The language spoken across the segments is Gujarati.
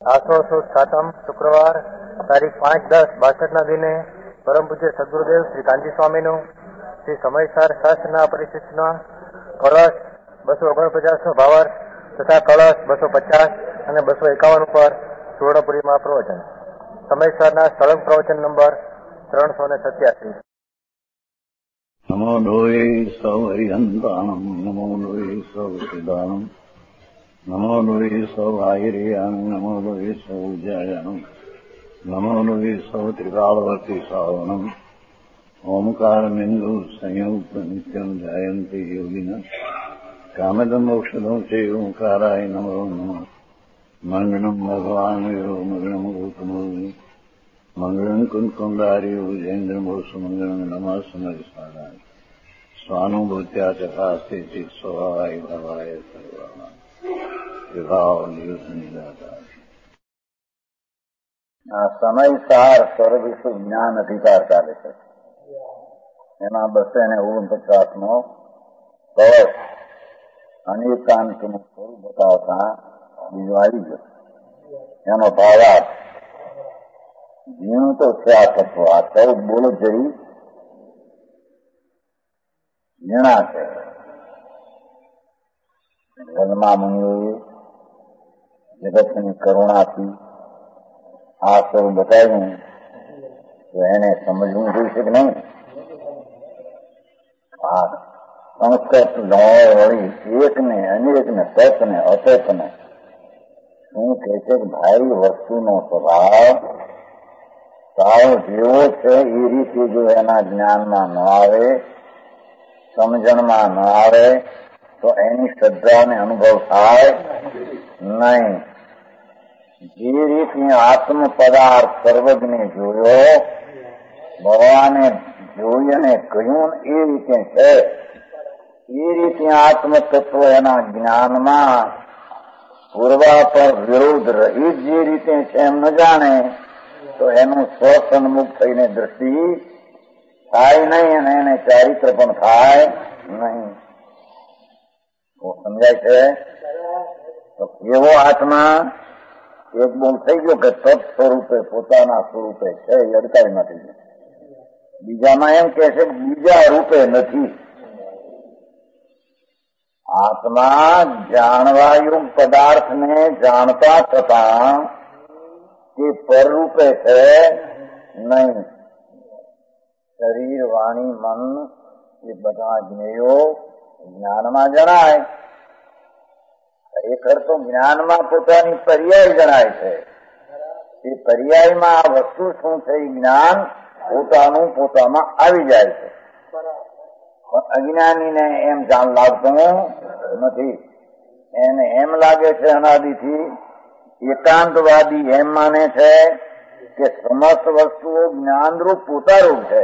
આસો સુદ સાતમ શુક્રવાર તારીખ 5/10/62 દિને પરમ પૂજ્ય સદગુરુદેવ શ્રી કાંજી સ્વામીનું શ્રી સમયસાર શાસ્ત્રના પરિશિષ્ટના કળશ 249 નો ભાવાર્થ તથા કળશ 250 અને 251 ઉપર સુવર્ણપુરીમાં પ્રવચન. સમયસારના સ્થળક પ્રવચન નંબર 387. નમો લોહી સૌ હરિહંતાણમ નમો લોહી સૌ સિદ્ધાણમ નમો લોહી સૌ આયર્યાન નમો લોહી સૌ જયાનમ નમો લોહી સૌ ત્રિકાળવતી સાવનમ ઓમકારમિંદુ સંયુક્ત નિત્યમ જાયંતી યોગિના કામદમ ઔષધમ છે ઓંકારાય નમો નમઃ. મંગળમ ભગવાન વીરો મંગળમ ગૌતમો મંગળમ કુંકુંડાર્યો જૈન્દ્રમોષ મંગળમ નમઃ સમયસારાય સ્વાનુભૂત્યા ચકાસ્તે ચિત સ્વભાવાય ભવાય સર્વાય વિભાવ નિદાતા. સમયસાર સર્વવિશ્વ જ્ઞાન અધિકાર ચાલે છે. એમાં 249નો કળશ અનેકાંતનું સ્વરૂપ બતાવતા બીજું આવી ગયું. એનો ભાવાર્થ જીણું તો છે આ તત્વ. આ 14 બોલો જઈ ઝીણા છે. જન્મા મુનિઓએ જગતની કરુણાથી આ સ્વરૂપ બતાવ્યું તો એને સમજવું જોઈશે કે નહીં? આ સંસ્કૃત વળી એકને અનેકને તત્ને અતત્ને શું કહે છે કે ભાઈ વસ્તુનો સ્વભાવ સાવ જેવો છે એ રીતે જો એના જ્ઞાનમાં ન આવે, સમજણમાં ન આવે તો એની શ્રદ્ધાને અનુભવ થાય નહીં. જે રીતે આત્મ પદાર્થ સર્વજ્ઞે જોયો, ભગવાને જોઈ અને કહ્યું એ રીતે છે, એ રીતે આત્મ તત્વ એના જ્ઞાનમાં પૂર્વાપર વિરોધ રહિત જે રીતે છે એમ ન જાણે તો એનું સ્વસન્મુખ થઈને દ્રષ્ટિ થાય નહીં અને એને ચારિત્ર પણ થાય નહીં. સમજાય છે? તો એવો આત્મા એક બોલ થઈ ગયો કે તત્ સ્વરૂપે પોતાના સ્વરૂપે છે એ અડકાવી નથી. બીજામાં એમ કે છે કે બીજા રૂપે નથી. આત્મા જાણવાયુક્ત પદાર્થને જાણતા થતા તે પરરૂપે છે નહીં. શરીર, વાણી, મન એ બધા જ્ઞેયો જ્ઞાનમાં જણાય. ખરેખર તો જ્ઞાનમાં પોતાની પર્યાય જણાય છે. એ પર્યાયમાં આ વસ્તુ શું છે એ જ્ઞાન પોતાનું પોતામાં આવી જાય છે. પણ અજ્ઞાનીને એમ જાણ લાગતું નથી. એને એમ લાગે છે અનાદિથી, એકાંતવાદી એમ માને છે કે સમસ્ત વસ્તુઓ જ્ઞાનરૂપ પોતારૂપ છે.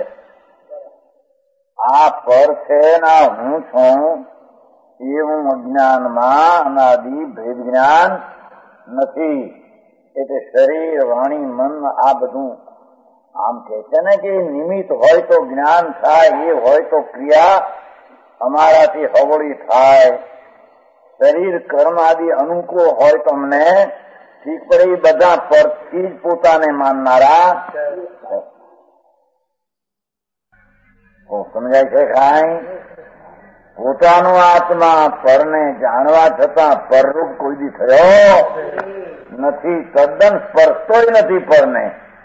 આ પર છે ના હું છું એવું અજ્ઞાનમાં અનાદિ ભેદ જ્ઞાન નથી. એટલે શરીર, વાણી, મન આ બધું આમ કે છે ને કે નિમિત્ત હોય તો જ્ઞાન થાય, એ હોય તો ક્રિયા અમારાથી હવળી થાય. શરીર કર્મ આદિ અનુકૂળ હોય તો અમને ઠીક પડે. એ બધા પરથી જ પોતાને માનનારા. સમજાય છે કાંઈ? પોતાનો આત્મા પરને જાણવા છતાં પરરૂપ કોઈ દી થયો નથી. તદ્દન સ્પર્શતોય નથી પરને.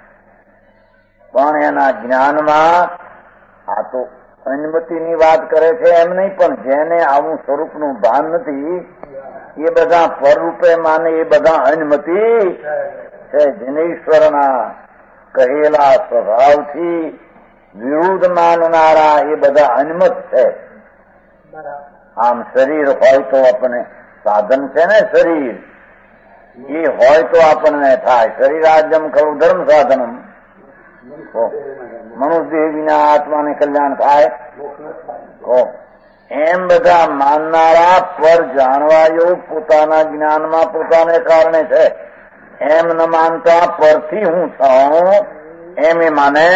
પણ એના જ્ઞાનમાં આ તો અનુમતિની વાત કરે છે એમ નહીં, પણ જેને આવું સ્વરૂપનું ભાન નથી એ બધા પરરૂપે માને એ બધા અનુમતિ છે. જનેશ્વરના કહેલા સ્વભાવથી વિરુદ્ધ માનનારા એ બધા અનુમત છે. આમ શરીર હોય તો આપણે સાધન છે ને, શરીર એ હોય તો આપણને થાય. શરીરાજ્યમ ખરું ધર્મ સાધનમ. મનુષ્ય વિના આત્માને કલ્યાણ થાય. એમ બધા માનનારા પર જાણવા યોગ પોતાના જ્ઞાનમાં પોતાને કારણે છે. એમ ન માનતા પરથી હું છું એમ એ માને.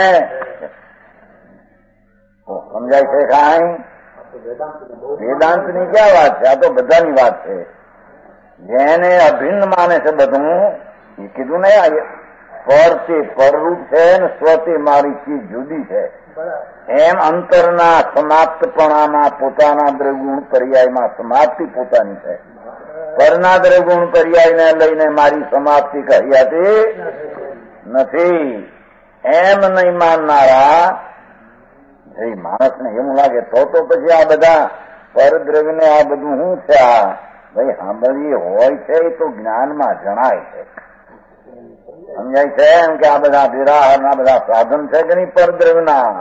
સમજાય છે કાંઈ? વેદાંતની ક્યાં વાત છે? આ તો બધાની વાત છે. જેને અભિન્ન માને છે બધું એ કીધું ને પર તે પરરૂપ છે ને સ્વ તે મારી ચીજ જુદી છે. એમ અંતરના સમાપ્તપણામાં પોતાના દ્રગુણ પર્યાયમાં સમાપ્તિ પોતાની છે. પરના દ્રગુણ પર્યાયને લઈને મારી સમાપ્તિ કહ્યાતી નથી. એમ નહીં માનનારા જે માણસને એવું લાગે તો પછી આ બધા પરદ્રવ્યને આ બધું શું છે? આ ભાઈ સાંભળીએ હોય છે તો જ્ઞાનમાં જણાય છે, સમજાય છે એમ કે આ બધા વિરાહના બધા સાધન છે કે નહીં પરદ્રવ્યના?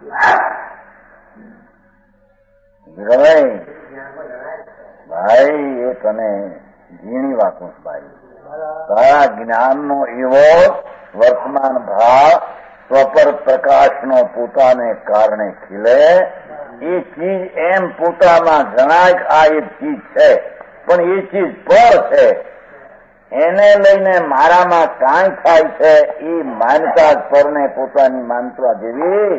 ભાઈ એ તને ઝીણી વાતું ભાઈ, તારા જ્ઞાનનો એવો વર્તમાન ભાવ સ્વપર પ્રકાશનો પોતાને કારણે ખીલે. એ ચીજ એમ પોતામાં જણાય કે આ એક ચીજ છે, પણ એ ચીજ પર છે. એને લઈને મારામાં કાંઈ થાય છે એ માનતા જ પરને પોતાની માનતા જેવી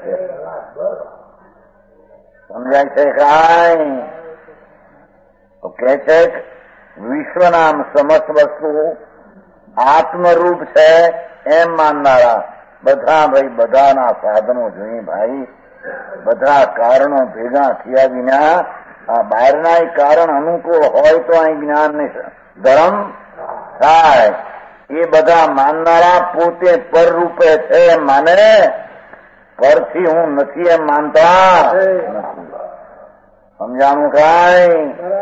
સમજાય છે. કાંઈ તો કે છે વિશ્વનામ સમસ્ત વસ્તુ આત્મરૂપ છે એમ માનનારા બધા ભાઈ બધાના સાધનો જોઈએ ભાઈ, બધા કારણો ભેગા થયા વિના આ બહારના કારણ અનુકૂળ હોય તો અહીં જ્ઞાનને ધર્મ થાય. એ બધા માનનારા પોતે પર રૂપે છે એમ માને, પરથી હું નથી એમ માનતા નથી. સમજાણું કાંઈ?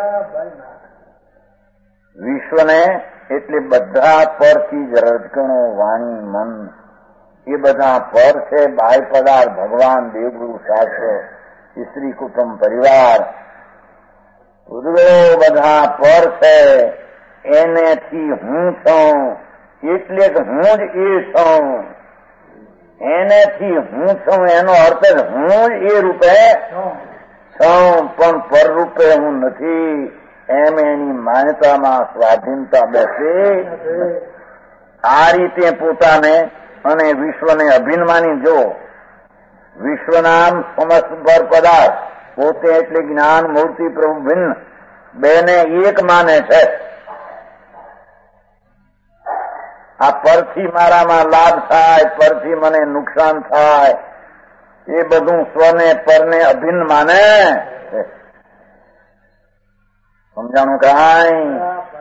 વિશ્વને એટલે બધા પરથી જ રજકણો વાણી મન એ બધા પર છે. બાહ્ય પદાર્થ ભગવાન દેવગુરુ શાસ્ત્ર સ્ત્રી કુટુંબ પરિવાર બધા પર છે. એનેથી હું છું એટલે કે હું જ એ છું. એનેથી હું છું એનો અર્થ જ હું જ એ રૂપે છું, પણ પર રૂપે હું નથી એમ એની માન્યતામાં સ્વાધીનતા બેસી. આ રીતે પોતાને અને વિશ્વને અભિન્ન માની જો વિશ્વનામ સમસ્ત પર પદાર્થ પોતે એટલે જ્ઞાન મૂર્તિ પ્રભુ ભિન્ન બેને એક માને છે. આ પરથી મારામાં લાભ થાય, પરથી મને નુકસાન થાય, એ બધું સ્વને પરને અભિન્ન માને. સમજાણું કાંઈ?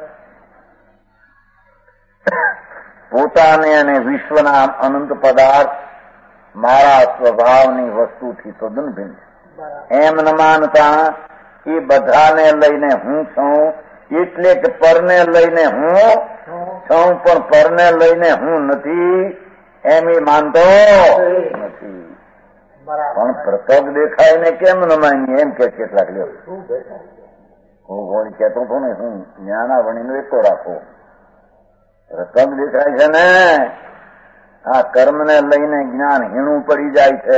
પોતાને અને વિશ્વના અનંત પદાર્થ મારા સ્વભાવની વસ્તુથી તદ્દન ભિન્ન એમ ન માનતા એ બધાને લઈને હું છું એટલે કે પરને લઈને હું છું, પણ પરને લઈને હું નથી એમ એ માનતો નથી. પણ પ્રતક દેખાય ને કેમ ન માનીએ એમ કે કેટલાક લ્યો. હું ગોળી કહેતો હતો ને હું જ્ઞાનાવણીનો એકો રાખો. પ્રતક દેખાય છે ને આ કર્મને લઈને જ્ઞાન હીણું પડી જાય છે.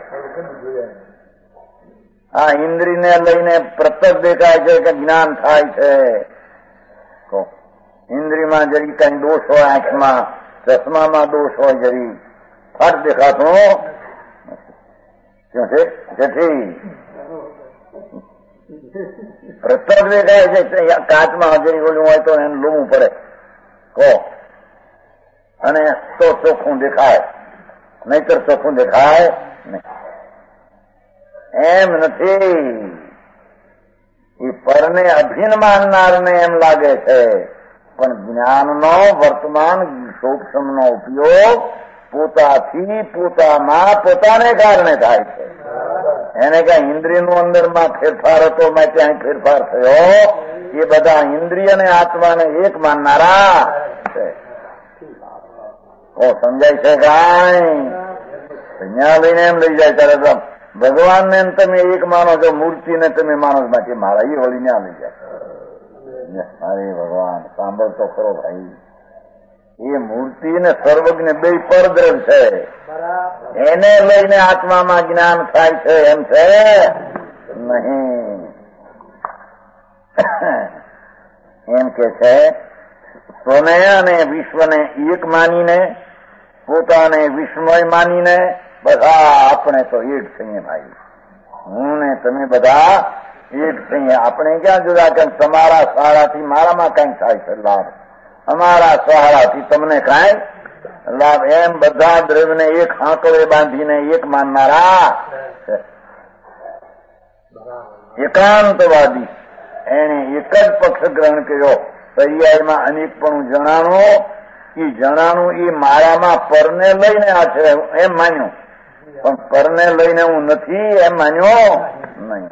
આ ઇન્દ્રિયને લઈને પ્રતક દેખાય છે કે જ્ઞાન થાય છે. તો ઇન્દ્રિયમાં જરી કઈ દોષ હોય, આંખમાં ચશ્મામાં દોષ હોય, જરી ફટ દેખાતો શું છે જેથી પ્રતક દેખાય છે. કાચમાં જરી ઓલું હોય તો એને લોવું પડે કહો અને તો ચોખ્ખું દેખાય, નહીતર ચોખ્ખું દેખાય નહીં. એમ નથી. એ પરને અભિન્ન માનનારને એમ લાગે છે, પણ જ્ઞાનનો વર્તમાન સૂક્ષ્મનો ઉપયોગ પોતાથી પોતામાં પોતાને કારણે થાય છે. એને કઈ ઇન્દ્રિયનો અંદરમાં ફેરફાર હતો મેં ત્યાં ફેરફાર થયો, એ બધા ઇન્દ્રિય અને આત્માને એક માનનારા છે. સમજાય છે કાંઈ? અહીંયા લઈને એમ લઈ જાય ત્યારે ભગવાનને તમે એક માનો છો, મૂર્તિને તમે માનો છો, બાકી મારા એ વળી ના લઈ જાય. અરે ભગવાન સાંભળતો ખરો ભાઈ, એ મૂર્તિ ને સર્વજ્ઞ બે પરદ્રવ છે. એને લઈને આત્મામાં જ્ઞાન થાય છે એમ છે નહીં. એમ કે છે સ્વને અને વિશ્વને એક માનીને પોતાને વિસ્મય માનીને બધા આપણે તો એક છીએ ભાઈ. હું ને તમે બધા એક છીએ. આપણે ક્યાં જુદા કે તમારા શાળાથી મારામાં કઈ થાય છે લાભ, અમારા સહારાથી તમને કાંઈ લાભ. એમ બધા દ્રવ્યને એક હાંકવે બાંધીને એક માનનારા એકાંતવાદી એને એક જ પક્ષ ગ્રહણ કર્યો. પર્યાયમાં અનેકપણું જણાનું એ મારામાં પરને લઈને આ છે એમ માન્યું, પણ પરને લઈને હું નથી એમ માન્યો નહીં.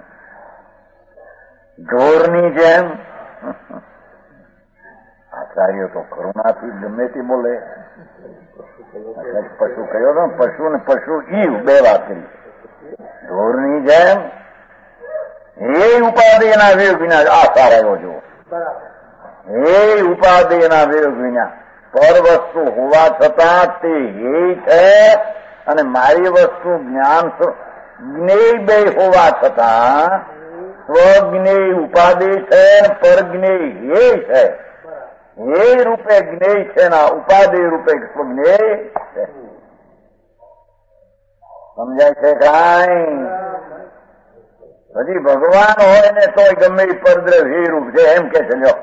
ઢોરની જેમ આચાર્ય તો કરુણાથી ગમે તે બોલે. પશુ કહ્યો ને, પશુ ને પશુ ઈવ બે વાત કરી. ઢોરની જેમ હે ઉપાધિના વેગ વિના આ સારા જો હે ઉપાધિના વેગ વિના પર વસ્તુ હોવા છતાં તે હે છે અને મારી વસ્તુ જ્ઞાન જ્ઞેય બે હોવા છતાં સ્વજ્ઞેય ઉપાધિ છે પરજ્ઞેય હે છે. હે રૂપે જ્ઞેય છે ના ઉપાધિ રૂપે સ્વજ્ઞેય છે. સમજાય છે કાંઈ? હજી ભગવાન હોય ને તોય ગમે પરદ્રવ હે રૂપ છે એમ કે છે. લ્યો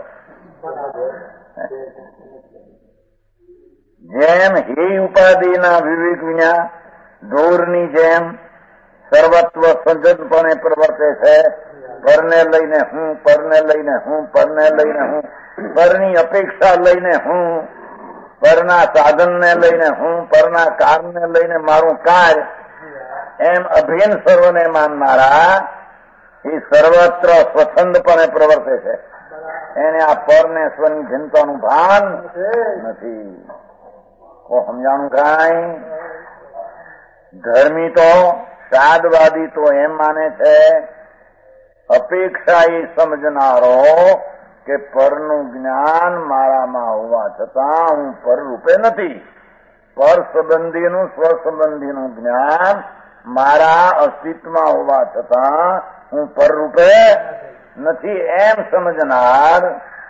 જેમ હે ઉપાધિના વિવેક વિના ઢોરની જેમ સર્વત્વ સજ્જનપણે પ્રવર્તે છે. પરને લઈને હું, પરને લઈને હું, પરને લઈને હું, પરની અપેક્ષા લઈને હું, પરના સાધનને લઈને હું, પરના કારને લઈને મારું કાર્ય, એમ અભિન્ન સર્વને માનનારા એ સર્વત્ર સ્વચ્છંદપણે પ્રવર્તે છે. એને આ પરને સ્વની જનતાનું ભાન નથી. સમજાણું કાંઈ? ધર્મી તો સાદવાદી તો એમ માને છે, અપેક્ષા એ સમજનારો કે પરનું જ્ઞાન મારામાં હોવા છતાં હું પર રૂપે નથી. પર સંબંધીનું સ્વસંબંધીનું જ્ઞાન મારા અસ્તિત્વમાં હોવા છતાં હું પર રૂપે નથી એમ સમજનાર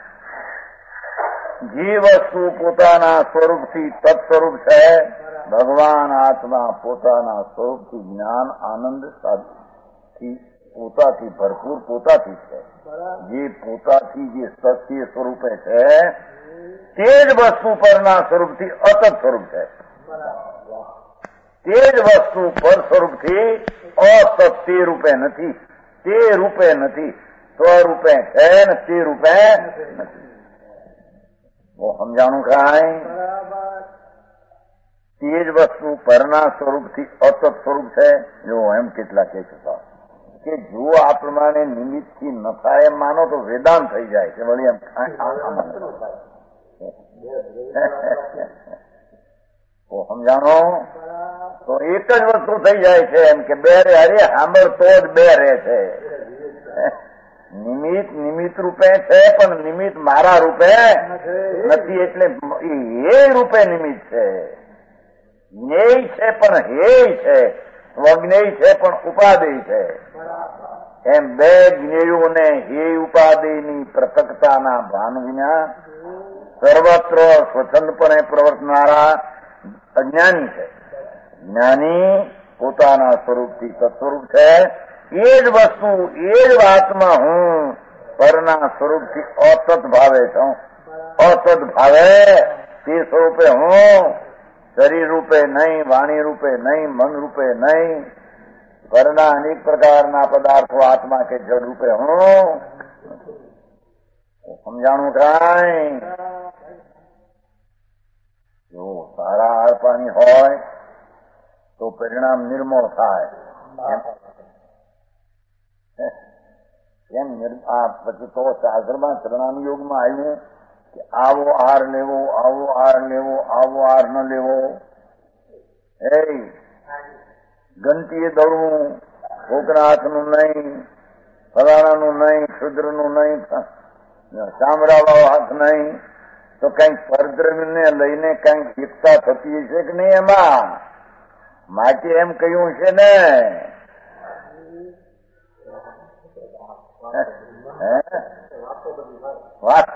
જે વસ્તુ પોતાના સ્વરૂપથી તત્સ્વરૂપ છે, ભગવાન આત્મા પોતાના સ્વરૂપથી જ્ઞાન આનંદ થી પોતાથી ભરપૂર પોતાથી છે. જે પોતાથી જે સત્ય સ્વરૂપે છે તે જ વસ્તુ પરના સ્વરૂપથી અતત સ્વરૂપ છે. તે જ વસ્તુ પર સ્વરૂપથી અસત તે રૂપે નથી, તે રૂપે નથી. સ્વરૂપે છે ને તે રૂપે નથી. સમજાણું કાંઈ? તે જ વસ્તુ પરના સ્વરૂપથી અતત સ્વરૂપ છે. જો એમ કેટલા કે છે કે જો આ પ્રમાણે નિમિત્તથી ન થાય એમ માનો તો વેદાંત થઈ જાય કે વળી એમ સમજાણો તો એક જ વસ્તુ થઈ જાય છે એમ કે બે રે હરે સાંભળતો જ બે રહે છે. નિમિત્ત રૂપે છે પણ નિમિત્ત મારા રૂપે નથી, એટલે એ રૂપે નિમિત્ત છે. જ્ઞેય છે પણ હેય છે, સ્વજ્ઞેય છે પણ ઉપાધિ છે. એમ બે જ્ઞેયોને હે ઉપાધિની પ્રતકતાના ભાન વિના સર્વત્ર સ્વચ્છંદપણે પ્રવર્તનારા અજ્ઞાની છે. જ્ઞાની પોતાના સ્વરૂપથી તત્સ્વરૂપ છે. એ જ વસ્તુ એ જ વાતમાં હું પરના સ્વરૂપથી અતત ભાવે છું. અતત ભાવે તે સ્વરૂપે હું શરીર રૂપે નહીં, વાણી રૂપે નહીં, મન રૂપે નહીં, પરના અનેક પ્રકારના પદાર્થો આત્મા કે જળ રૂપે હું. સમજાણું કાંઈ? જો સારા આહાર પાણી હોય તો પરિણામ નિર્મળ થાય. એમ પછી તો શાસ્ત્રમાં ચરણાની યોગમાં આવ્યું કે આવો આહાર લેવો, આવો આહાર લેવો, આવો આહાર ન લેવો. એ ગંટીએ દોડવું, ભોકનાથનું નહીં, ફલાણાનું નહીં, શુદ્રનું નહીં, ચામડાવાળો હાથ નહીં, તો કંઈક પરદ્રવ્યને લઈને કંઈક એકતા થતી છે કે નહીં એમાં? માટે એમ કહ્યું છે ને વાત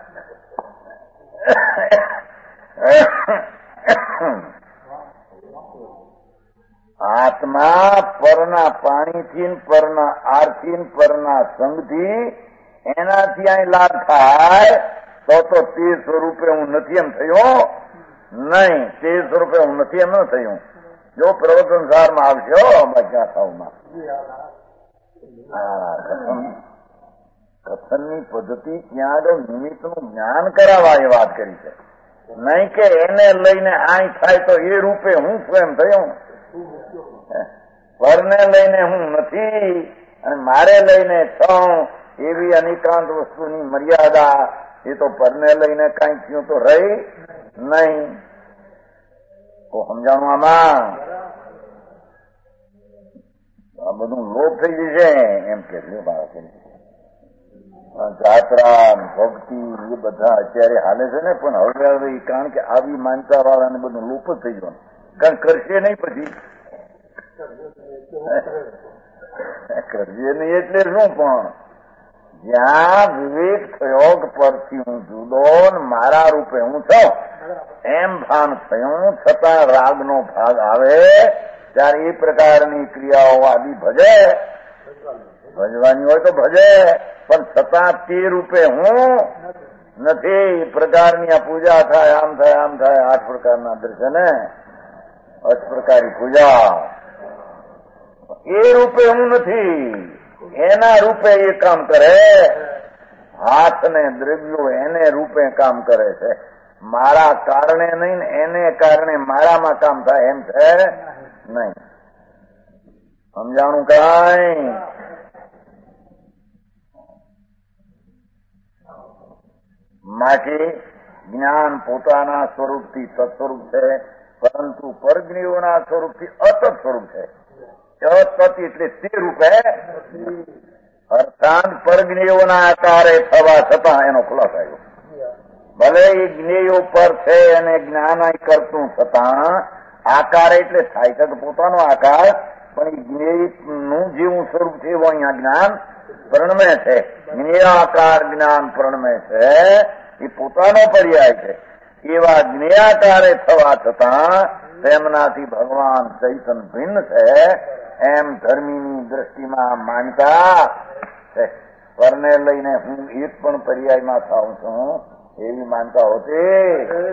આત્મા પરના પાણીથી, પરના આરથી, પરના સંગથી એનાથી અહીં લાભ થાય તો 1300 રૂપિયા હું નથી એમ થયો નહીં. 1300 રૂપિયા હું નથી એમ ન થયું. જો પ્રવચન સારમાં આવશે બાકી થાવમાં કથનની પદ્ધતિ ત્યાં આગળ નિમિત્તનું જ્ઞાન કરાવવા એ વાત કરી છે. નહીં કે એને લઈને આઈ થાય તો એ રૂપે હું છું એમ થયું. પરને લઈને હું નથી અને મારે લઈને છું એવી અનિકાંત વસ્તુની મર્યાદા એ તો પરને લઈને કઈ થયું તો રહી નહીં. તો સમજાણું આમાં આ બધું લોપ થઈ જશે એમ કે બાળક. જાત્રા ભક્તિ એ બધા અત્યારે હાલે છે ને, પણ હવે કારણ કે આવી માનતા વાળાને બધું લોપ જ થઈ જવાનું. કારણ કરશે નહીં પછી કરશે નહીં એટલે શું, પણ જ્યાં વિવેક થયો પરથી હું જુદો મારા રૂપે હું છું એમ ભાન થયું છતાં રાગનો ભાગ આવે ત્યારે એ પ્રકારની ક્રિયાઓ આદિ ભજે. ભજવાની હોય તો ભજે, પણ છતાં તે રૂપે હું નથી. એ પ્રકારની આ પૂજા થાય, આમ થાય, આમ થાય, 8 પ્રકારના દર્શને 8 પ્રકારની પૂજા એ રૂપે હું નથી. એના રૂપે એ કામ કરે. હાથ ને દ્રવ્યો એને રૂપે કામ કરે છે. મારા કારણે નહીં ને એને કારણે મારામાં કામ થાય એમ છે નહીં. સમજાણું કાંઈ? માટે જ્ઞાન પોતાના સ્વરૂપથી તત્સ્વરૂપ છે, પરંતુ પરજ્ઞેયોના સ્વરૂપથી અતત સ્વરૂપ છે. અતત એટલે તે રૂપે, અર્થાત પરજ્ઞેયોના આકારે થવા છતાં એનો ખુલાસો આવ્યો. ભલે એ જ્ઞેયો પર છે અને જ્ઞાન કરતું છતાં આકાર એટલે થાય છે તો પોતાનો આકાર, પણ એ જ્ઞેયનું જેવું સ્વરૂપ છે એવું અહીંયા જ્ઞાન પ્રણમે છે. જ્ઞેયાકાર જ્ઞાન પ્રણમે છે એ પોતાનો પર્યાય છે. એવા જ્ઞેયાકારે થવા છતાં તેમનાથી ભગવાન ચૈતન ભિન્ન છે એમ ધર્મીની દ્રષ્ટિમાં માનતા છે. પરને લઈને હું એક પણ પર્યાયમાં થાઉં છું એવી માનતા હોતી.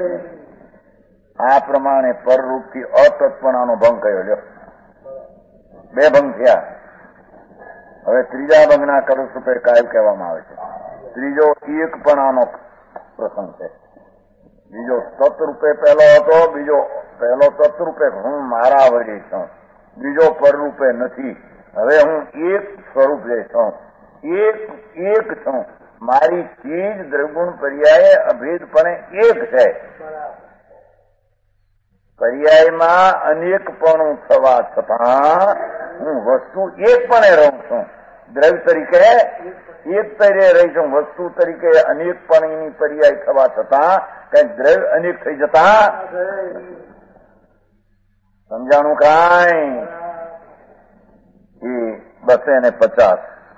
આ પ્રમાણે પરરૂપથી અતત્પણાનો ભંગ કયો લ્યો. 2 ભંગ થયા. હવે ત્રીજા ભંગના કલશ રૂપે કાયમ કહેવામાં આવે છે. ત્રીજો એકપણાનો પ્રસંગ છે. બીજો તત્રૂપે પહેલો હતો, બીજો પહેલો તત્રૂપે હું મારા વડે છું, બીજો પરરૂપે નથી. હવે હું એક સ્વરૂપે છું, એક છું. મારી ચીજ દ્રગુણ પર્યાય અભેદપણે એક છે. પર્યાયમાં અનેકપણું થવા છતાં હું વસ્તુ એકપણે રહું છું. દ્રવ્ય તરીકે એક તરીકે રહી છું, વસ્તુ તરીકે અનેકપણીની પર્યાય થવા છતાં કઈ દ્રવ્ય અનેક થઈ જતા. સમજાણું કાંઈ? એ 250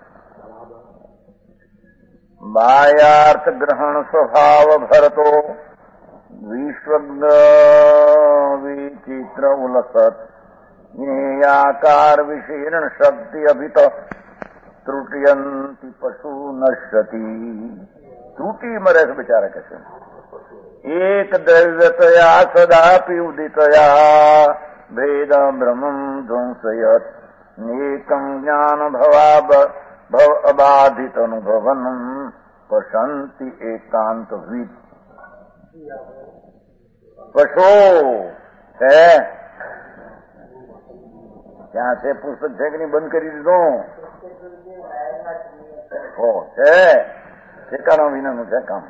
બાહ્યાર્થ ગ્રહણ સ્વભાવ ભરતો વિશ્વજ્ઞ વિચિત્ર ઉલસત જ્ઞેયાકાર વિશીર્ણ શક્તિ અભિત ત્રુટિયંતિ પશુ નશ્યતી. ત્રુટિ મરે છે બિચારા કે છે. એક દ્રવ્યતયા સદાપી ઉદિતયા ભેદ બ્રહ્મ ધ્વંસયત એકમ જ્ઞાન ભવ અબાધિત અનુભવન પશંતિ એકાંત વિદ. પશુ છે ત્યાં છે, પુસ્તક છે કે નહીં બંધ કરી દીધું? છે ઠેકાણા વિનાનું છે કામ.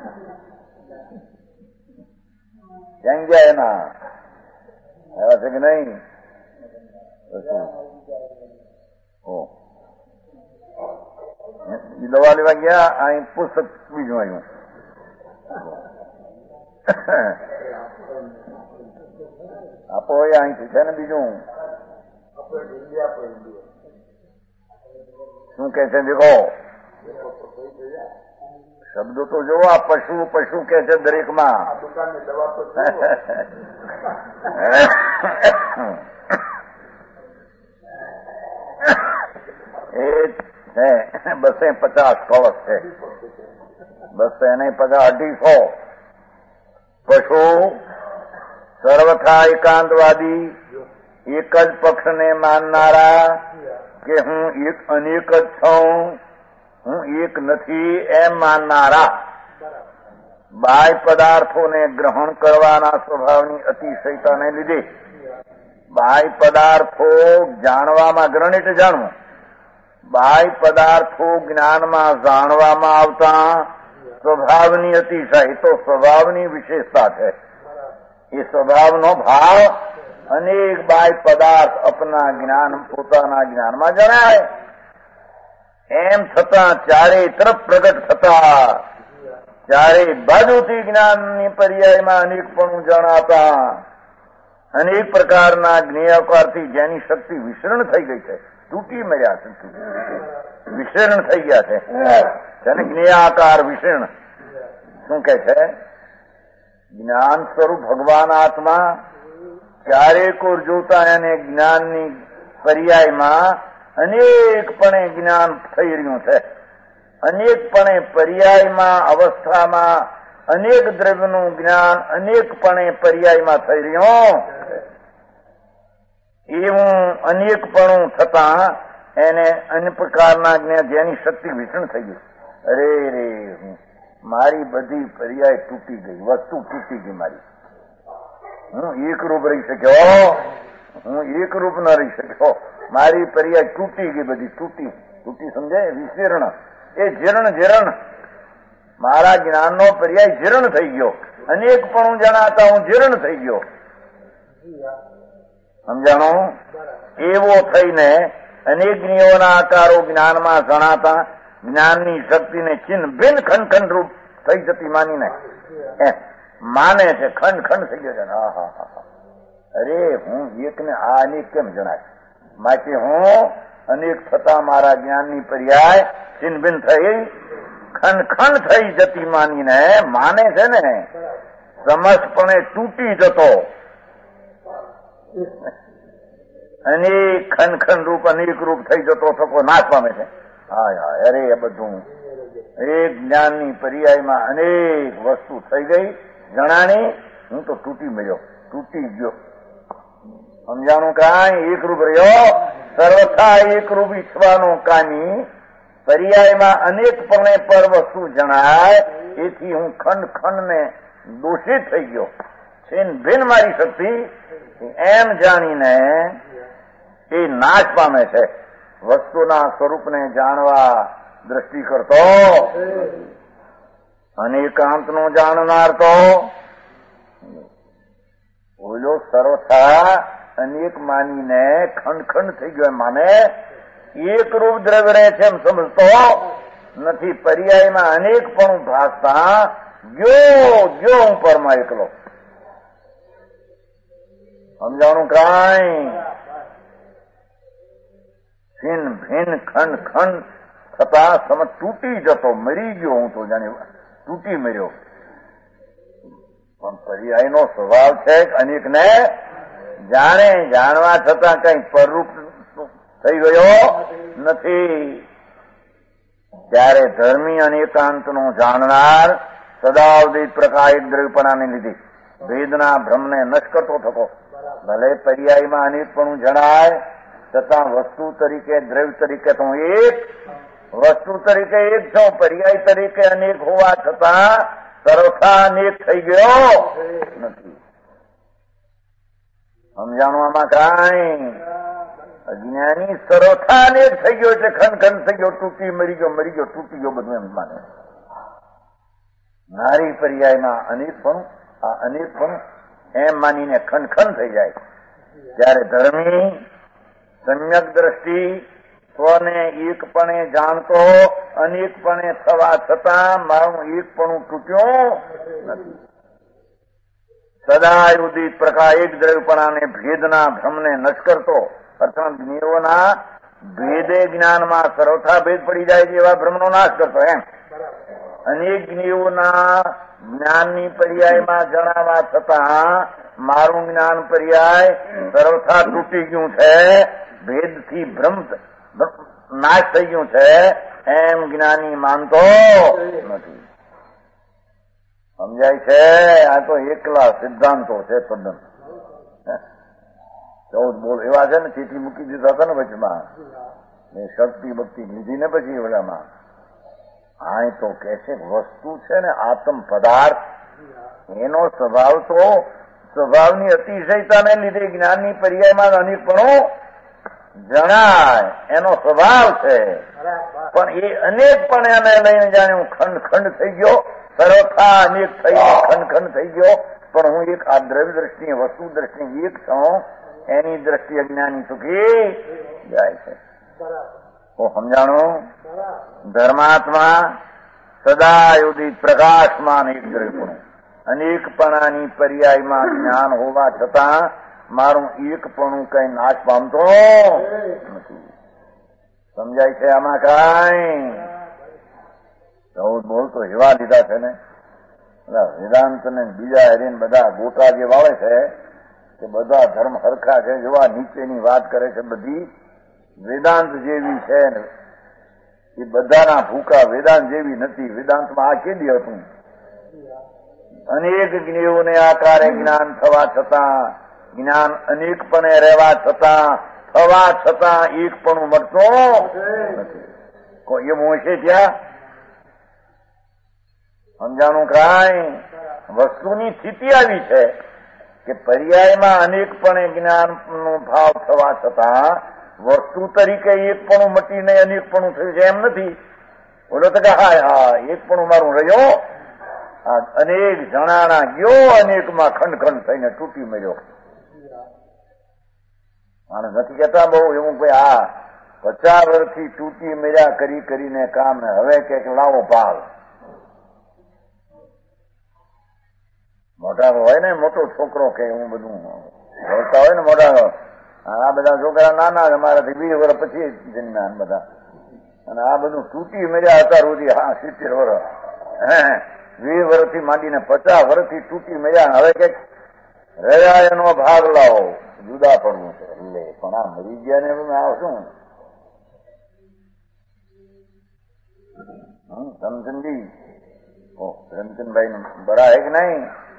ક્યાં ગયા એના આવ્યા છે કે નહીં? દવા લેવા ગયા, અહીં પુસ્તક બીજું આવ્યું. આપો એ અહીંથી છે ને બીજું શું કે છે? દેખો શબ્દો તો જોવો. આ પશુ પશુ કે છે દરેકમાં. એ છે 250 કળશ છે. બસ એને પગા 250. પશુ સર્વથા એકાંતવાદી, એક જ પક્ષને માનનારા કે હું એક અનેક જ છું, હું એક નથી એમ માનનારા, બાહ્ય પદાર્થોને ગ્રહણ કરવાના સ્વભાવની અતિશયતાને લીધે બાહ્ય પદાર્થો જાણવામાં, ગ્રહણ એટલે જાણવું, બાહ્ય પદાર્થો જ્ઞાનમાં જાણવામાં આવતા સ્વભાવની અતિશય, તો સ્વભાવની વિશેષતા છે. એ સ્વભાવનો ભાવ અનેક બાહ્ય પદાર્થ અપના જ્ઞાન, પોતાના જ્ઞાનમાં જણાય. એમ છતાં ચારે તરફ પ્રગટ થતા, ચારે બાજુથી જ્ઞાનની પર્યાયમાં અનેકપણું જણાતા, અનેક પ્રકારના જ્ઞેયકારથી જેની શક્તિ વિશરણ થઈ ગઈ છે, તૂટી મર્યા છે, વિશરણ થઈ ગયા છે. તેને જ્ઞેયાકાર વિશરણ શું કે છે? જ્ઞાન સ્વરૂપ ભગવાન આત્મા ચારે કોર જોતા એને જ્ઞાનની પર્યાયમાં અનેકપણે જ્ઞાન થઈ રહ્યું છે. અનેકપણે પર્યાયમાં અવસ્થામાં અનેક દ્રવ્યનું જ્ઞાન અનેકપણે પર્યાયમાં થઈ રહ્યું. એવું અનેકપણું થતા એને અન્ય પ્રકારના જ્ઞાન જેની શક્તિ વિષણ થઈ ગઈ. અરે રે, મારી બધી પર્યાય તૂટી ગઈ, વસ્તુ તૂટી ગઈ મારી. હું એકરૂપ રહી શક્યો, હું એકરૂપ ન રહી શક્યો. મારી પર્યાય તૂટી ગઈ, બધી તૂટી તૂટી સમજાય. વિશીર્ણ એ જીર્ણ, મારા જ્ઞાનનો પર્યાય જીર્ણ થઈ ગયો. અનેકપણું જણાતા હું જીર્ણ થઈ ગયો. સમજાણું? એવો થઈને અનેક જ્ઞેયોના આકારો જ્ઞાનમાં જણાતા જ્ઞાનની શક્તિને ચિહ્ન ભિન્ન ખંડ રૂપ થઈ જતી માનીને માને છે. ખંડ થઈ ગયો છે. અરે હું એકને આ અનેક કેમ જણાય? માટે હું અનેક થતા મારા જ્ઞાનની પર્યાય ચિહ્ન ભિન્ન થઈ ખંડ થઈ જતી માનીને માને છે ને, સમસ્તપણે તૂટી જતો અનેક ખંડ રૂપ અનેક રૂપ થઈ જતો થકો નાશ પામે છે. હાય, અરે એ બધું એક જ્ઞાનની પર્યાયમાં અનેક વસ્તુ થઈ ગઈ, જણાણી. હું તો તૂટી મળ્યો, તૂટી ગયો. સમજાણું? કાંઈ એકરૂપ રહ્યો, સર્વથા એકરૂપ ઈચ્છવાનો કાની પર્યાયમાં અનેકપણે પર વસ્તુ જણાય. એથી હું ખંડને દોષિત થઈ ગયો. છેન ભિન્ન મારી શક્તિ એમ જાણીને એ નાશ પામે છે. વસ્તુના સ્વરૂપને જાણવા દ્રષ્ટિ કરતો અને એકાંતનો જાણનાર તો બોલો સર્વથા અનેક માનીને ખંડ થઈ ગયો. માને એક રૂપ દ્રવ્ય રહે છે એમ સમજતો નથી. પર્યાયમાં અનેકપણું ભાસતા ગયો હું પરમાં એકલો. સમજાવવાનું? કાંઈ ભિન્ન ખંડ થતા સમજ તૂટી જતો, મરી ગયો હું તો, જાણે તૂટી મર્યો. પણ પર્યાયનો સ્વભાવ છે અનેકને જાણવા છતાં કઈ પરરૂપ થઈ ગયો નથી. ત્યારે ધર્મી અને એકાંતનો જાણનાર સદાવધિ પ્રકાશિત દ્રવ્યપણાને લીધે ભેદના ભ્રમને નષ્ટ કરતો થતો. ભલે પર્યાયમાં અનેકપણું જણાય છતાં વસ્તુ તરીકે, દ્રવ્ય તરીકે તો એક, વસ્તુ તરીકે એક છો, પર્યાય તરીકે અનેક હોવા છતાં સર્વથા અનેક થઈ ગયો નથી. સમજાણવામાં કાંઈ? અજ્ઞાની સર્વથા અનેક થઈ ગયો એટલે ખંડ થઈ ગયો, તૂટી મરી ગયો તૂટી ગયો, બધું એમ માને. નારી પર્યાયમાં અનેકપણું, આ અનેકપણું એમ માનીને ખંડ થઈ જાય. ત્યારે ધર્મી સમ્યક દ્રષ્ટિ સ્વને એકપણે જાણતો અનેકપણે થવા છતાં મારું એકપણું તૂટ્યું નથી. સદા ઉદિત પ્રકાર એક દ્રવ્યપણાને ભેદના ભ્રમને નષ્ટ કરતો, અર્થાત જ્ઞેયોના ભેદે જ્ઞાનમાં સર્વથા ભેદ પડી જાય છે એવા ભ્રમનો નાશ કરતો. એમ અનેક જ્ઞેયોના જ્ઞાનની પર્યાયમાં જણાવવા છતાં મારું જ્ઞાન પર્યાય સર્વથા તૂટી ગયું છે, ભેદથી ભ્રમ નાશ થઈ ગયું છે એમ જ્ઞાની માનતો નથી. સમજાય છે? આ તો એકલા સિદ્ધાંતો છે તદ્દન. 14 બોલ એવા છે ને, ચીઠી મૂકી દીધા હતા ને વચમાં, શક્તિ ભક્તિ લીધી ને પછી ઓલામાં. આ તો કે છે વસ્તુ છે ને આત્મ પદાર્થ, એનો સ્વભાવ તો સ્વભાવની અતિશયતાને લીધે જ્ઞાનની પર્યાયમાં અનેકપણું જણાય, એનો સ્વભાવ છે. પણ એ અનેકપણ એને લઈને જાણે હું ખંડ ખંડ થઈ ગયો, સર્વથા અનેક થઈ ખંડ ખંડ થઈ ગયો, પણ હું એક આ દ્રવ્ય દ્રષ્ટિએ વસ્તુ દ્રષ્ટિએ એક છું, એની દ્રષ્ટિ અજ્ઞાની ચૂકી જાય છે. તો સમજાણું? ધર્માત્મા સદા ઉદિત પ્રકાશમાન એક દ્રવ્યપણું, અનેકપણાની પર્યાયમાં જ્ઞાન હોવા છતાં મારું એકપણું કઈ નાશ પામતો નથી. સમજાય છે આમાં? કાંઈ 14 બોલ તો એવા લીધા છે ને, વેદાંત ને બીજા હરીને બધા ગોટા જે વાળે છે કે બધા ધર્મ હરખા છે, જોવા નીચેની વાત કરે છે બધી વેદાંત જેવી છે ને, એ બધાના ભૂકા વેદાંત જેવી નથી. વેદાંતમાં આ કેદી હતું? અનેક જ્ઞેયોને આકારે જ્ઞાન થવા છતાં, જ્ઞાન અનેકપણે રહેવા છતાં, થવા છતાં એકપણું મળતું નથી. કોઈ એમ હશે ત્યાં? સમજાણું? કાંઈ વસ્તુની સ્થિતિ આવી છે કે પર્યાયમાં અનેકપણે જ્ઞાનનો ભાવ થવા છતાં વસ્તુ તરીકે એકપણું મટીને અનેકપણું થયું છે એમ નથી. બોલો તો કે હા એકપણું મારું રહ્યો, અનેક જણાના ગયો, અનેકમાં ખંડ ખંડ થઈને તૂટી મળ્યો. અને નથી કેતા બહુ એવું કોઈ આ 50 વર્ષથી તૂટી મળ્યા કરી કરીને કામ ને હવે કઈક લાવો ભાવ. મોટા હોય ને, મોટો છોકરો કે હું બધું બોલતા હોય ને મોટા, આ બધા છોકરા નાના અમારાથી 20 વર્ષ પછી જન્મ્યા બધા, અને આ બધું તૂટી મળ્યા અત્યાર સુધી 70 વર્ષ, 20 વર્ષથી માંડીને 50 વર્ષથી તૂટી મળ્યા. હવે કઈક રહ્યા એનો ભાગ લાવો, જુદા પડવું છે. એટલે પણ આ મરી ગયા ને આવશું સમજનજી રમચંદભાઈ બરા હે કે નહીં?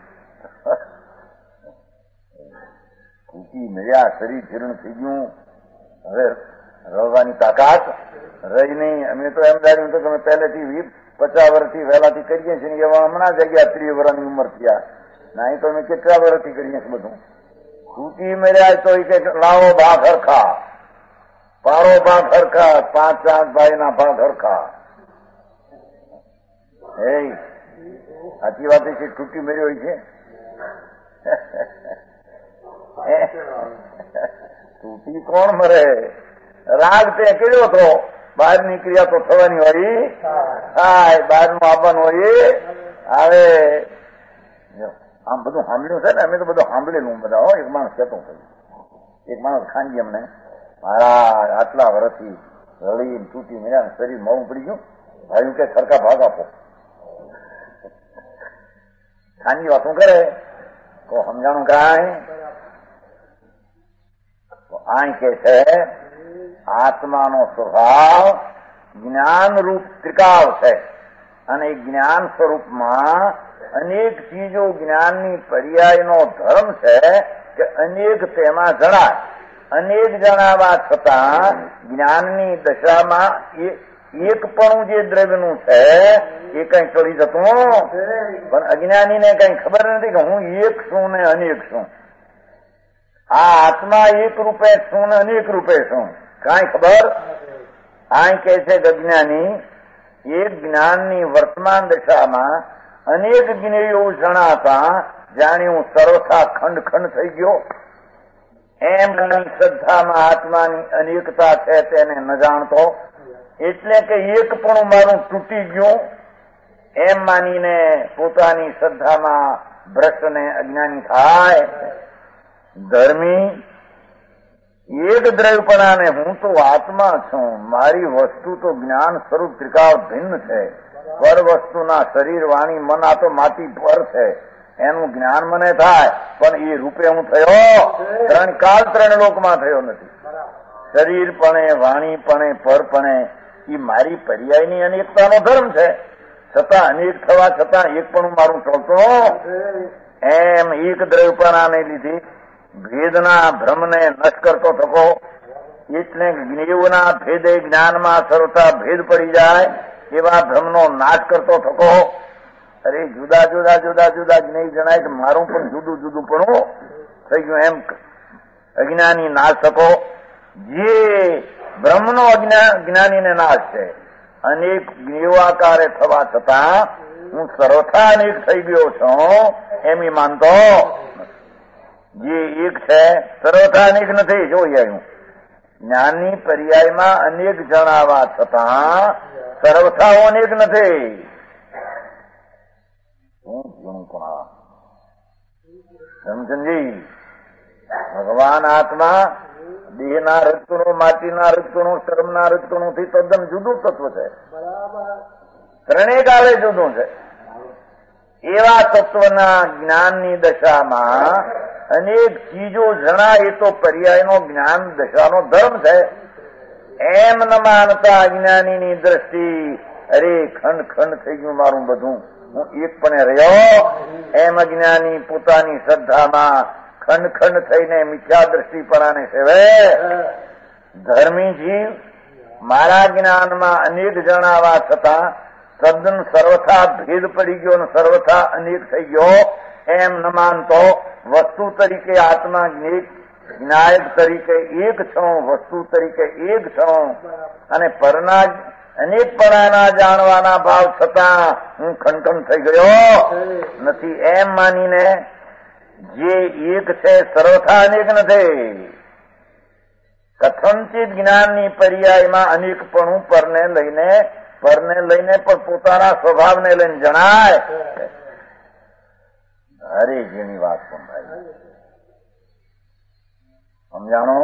તૂટી મળ્યા, શરીર જીર્ણ થઈ ગયું, હવે રહેવાની તાકાત રહી નહીં. અમે તો એમ ધાર્યું તો તમે પહેલેથી 50 વર્ષથી વહેલાથી કરીએ છીએ, એવા હમણાં જગ્યા 30 વર્ષની ઉંમર થયા ના, અહીં તો અમે કેટલા વર્ષથી કરીએ છીએ બધું. તૂટી મળ્યા તો એ કે લાવો ભાગ હરખા, પારો ભાગ હરખા, 5 ભાઈના ભાગ હરખા. એ સાચી વાત છે, તૂટી મળ્યો હોય છે. તૂટી કોણ મરે? રાગ તે કર્યો તો બહાર નીકળ્યા તો થવાની હોય, હા બહારનું આવવાનું હોય. હવે આમ બધું સાંભળ્યું છે ને, અમે તો બધું સાંભળેલું બધા હો. એક માણસ કહેતો થયું, એક માણસ ખાંજી અમને, મારા આટલા વર્ષથી રડી તૂટી મળ્યા, શરીર મોડું પડી ગયું, ભાઈ કે સરખા ભાગ આપો. ખાંજી વાતું કરે તો સમજાણું કાંઈ? આ કે છે આત્માનો સ્વભાવ જ્ઞાનરૂપ ત્રિકાળ છે, અને જ્ઞાન સ્વરૂપમાં અનેક ચીજો જ્ઞાનની પર્યાયનો ધર્મ છે કે અનેક તેમાં જણાય. અનેક જણાવા છતાં જ્ઞાનની દશામાં એકપણું જે દ્રવ્યનું છે એ કઈ ચડી જતું, પણ અજ્ઞાનીને કઈ ખબર નથી કે હું એક છું ને અનેક છું. આ આત્મા એક રૂપે છું ને અનેક રૂપે છું, કાંઈ ખબર? આ કહે છે અજ્ઞાની એક જ્ઞાનની વર્તમાન દશામાં અનેક જ્ઞેયો જણાતા જાણે હું સર્વથા ખંડ ખંડ થઈ ગયો, એમ શ્રદ્ધામાં આત્માની અનેકતા છે તેને ન જાણતો, એટલે કે એકપણું મારું તૂટી ગયું એમ માનીને પોતાની શ્રદ્ધામાં ભ્રષ્ટ ને અજ્ઞાની થાય. ધર્મી એક દ્રવ્યપણાને હું તો આત્મા છું, મારી વસ્તુ તો જ્ઞાન સ્વરૂપ ત્રિકાળ ભિન્ન છે, પર વસ્તુના શરીર વાણી મન આ તો માટી પર છે, એનું જ્ઞાન મને થાય પણ એ રૂપે હું થયો 3 કાળ 3 લોકમાં થયો નથી. શરીરપણે વાણીપણે પરપણે એ મારી પર્યાયની અનેકતાનો ધર્મ છે. છતાં અનેક થવા છતાં એક પણ મારું ચાલતું એમ એક દ્રવ્યપણાને લીધે ભેદના ભ્રમને નષ્ટ કરતો થકો, એટલે જ્ઞેયના ભેદે જ્ઞાનમાં સર્વથા ભેદ પડી જાય એવા ભ્રમનો નાશ કરતો થકો. અરે જુદા જુદા જુદા જુદા જ્ઞેય જણાય કે મારું પણ જુદું જુદું પણ થઈ ગયું એમ અજ્ઞાની નાશ થકો. જે બ્રહ્મનો જ્ઞાનીને નાશ છે, અનેક જ્ઞેયાકારે થવા છતાં હું સર્વથા અનેક થઈ ગયો છું એમ માનતો. જે એક છે સર્વથા અનેક નથી. જોઈ આવ્યું જ્ઞાનની પર્યાયમાં અનેક જણાવવા છતાં સર્વથા અનેક નથી. સમજી ભગવાન આત્મા દેહના રજકણું, માટીના રજકણું, શર્મના રજકણું થી તદ્દન જુદું તત્વ છે. ત્રણેય કાળે જુદું છે. એવા તત્વના જ્ઞાનની દશામાં અનેક ચીજો જણાય તો પર્યાયનો જ્ઞાન દશાનો ધર્મ છે. એમ ન માનતા અજ્ઞાનીની દ્રષ્ટિ અરે ખંડ ખંડ થઈ ગયું મારું બધું, હું એક પણ રહ્યો એમ અજ્ઞાની પોતાની શ્રદ્ધામાં ખંડ ખંડ થઈને મિથ્યા દ્રષ્ટિપણાને સેવે. ધર્મી જીવ મારા જ્ઞાનમાં અનેક જણાવવા છતાં તદ્દન સર્વથા ભેદ પડી ગયો અને સર્વથા અનેક થઈ ગયો એમ ન માનતો. વસ્તુ તરીકે આત્મા જ્ઞાયક તરીકે એક છું, વસ્તુ તરીકે એક છું અને પરના અનેકપણાના જાણવાના ભાવ છતાં હું ખંડન થઈ ગયો નથી એમ માનીને જે એક છે સર્વથા અનેક નથી. કથનચિત જ્ઞાનની પર્યાયમાં અનેકપણું પરને લઈને પણ પોતાના સ્વભાવને લઈને જણાય. અરે જેની વાત પણ ભાઈ સમજાણો.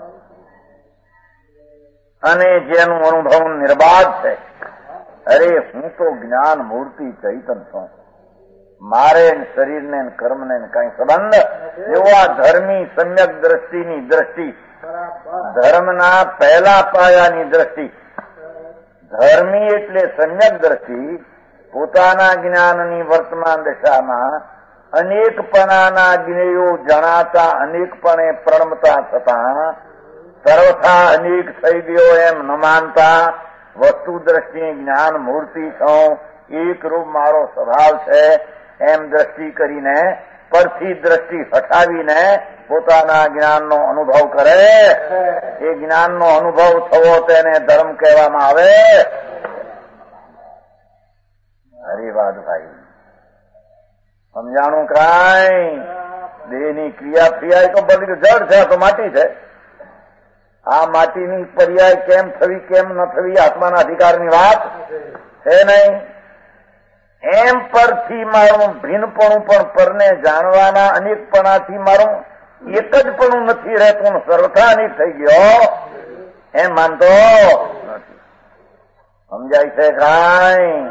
અને જેનું અનુભવ નિર્બાધ છે. અરે હું તો જ્ઞાન મૂર્તિ ચૈતન છું, મારે શરીરને કર્મને કઈ સંબંધ. એવો આ ધર્મી સમ્યક દ્રષ્ટિની દ્રષ્ટિ, ધર્મના પહેલા પાયાની દ્રષ્ટિ. ધર્મી એટલે સમ્યક દ્રષ્ટિ પોતાના જ્ઞાનની વર્તમાન દશામાં અનેકપણાના જ્ઞેયો જણાતા અનેકપણે પ્રણમતા છતાં સર્વથા અનેક થઈ ગયો એમ ન માનતા વસ્તુ દ્રષ્ટિએ જ્ઞાન મૂર્તિ છું, એક રૂપ મારો સ્વભાવ છે એમ દ્રષ્ટિ કરીને પરથી દ્રષ્ટિ હટાવીને પોતાના જ્ઞાનનો અનુભવ કરે. એ જ્ઞાનનો અનુભવ થવો તેને ધર્મ કહેવામાં આવે. હરી વાત ભાઈ સમજાણું. કાંઈ દેહની ક્રિયા ફ્રિયા તો બધી જડ છે, તો માટી છે. આ માટીની પર્યાય કેમ થવી કેમ ન થવી આત્માના અધિકારની વાત છે નહીં. એમ પરથી મારું ભિન્નપણું પણ પરને જાણવાના અનેકપણાથી મારું એક જ પણ નથી રહેતું, સર્વથા અનેક થઈ ગયો એમ માનતો નથી. સમજાય છે કાંઈ?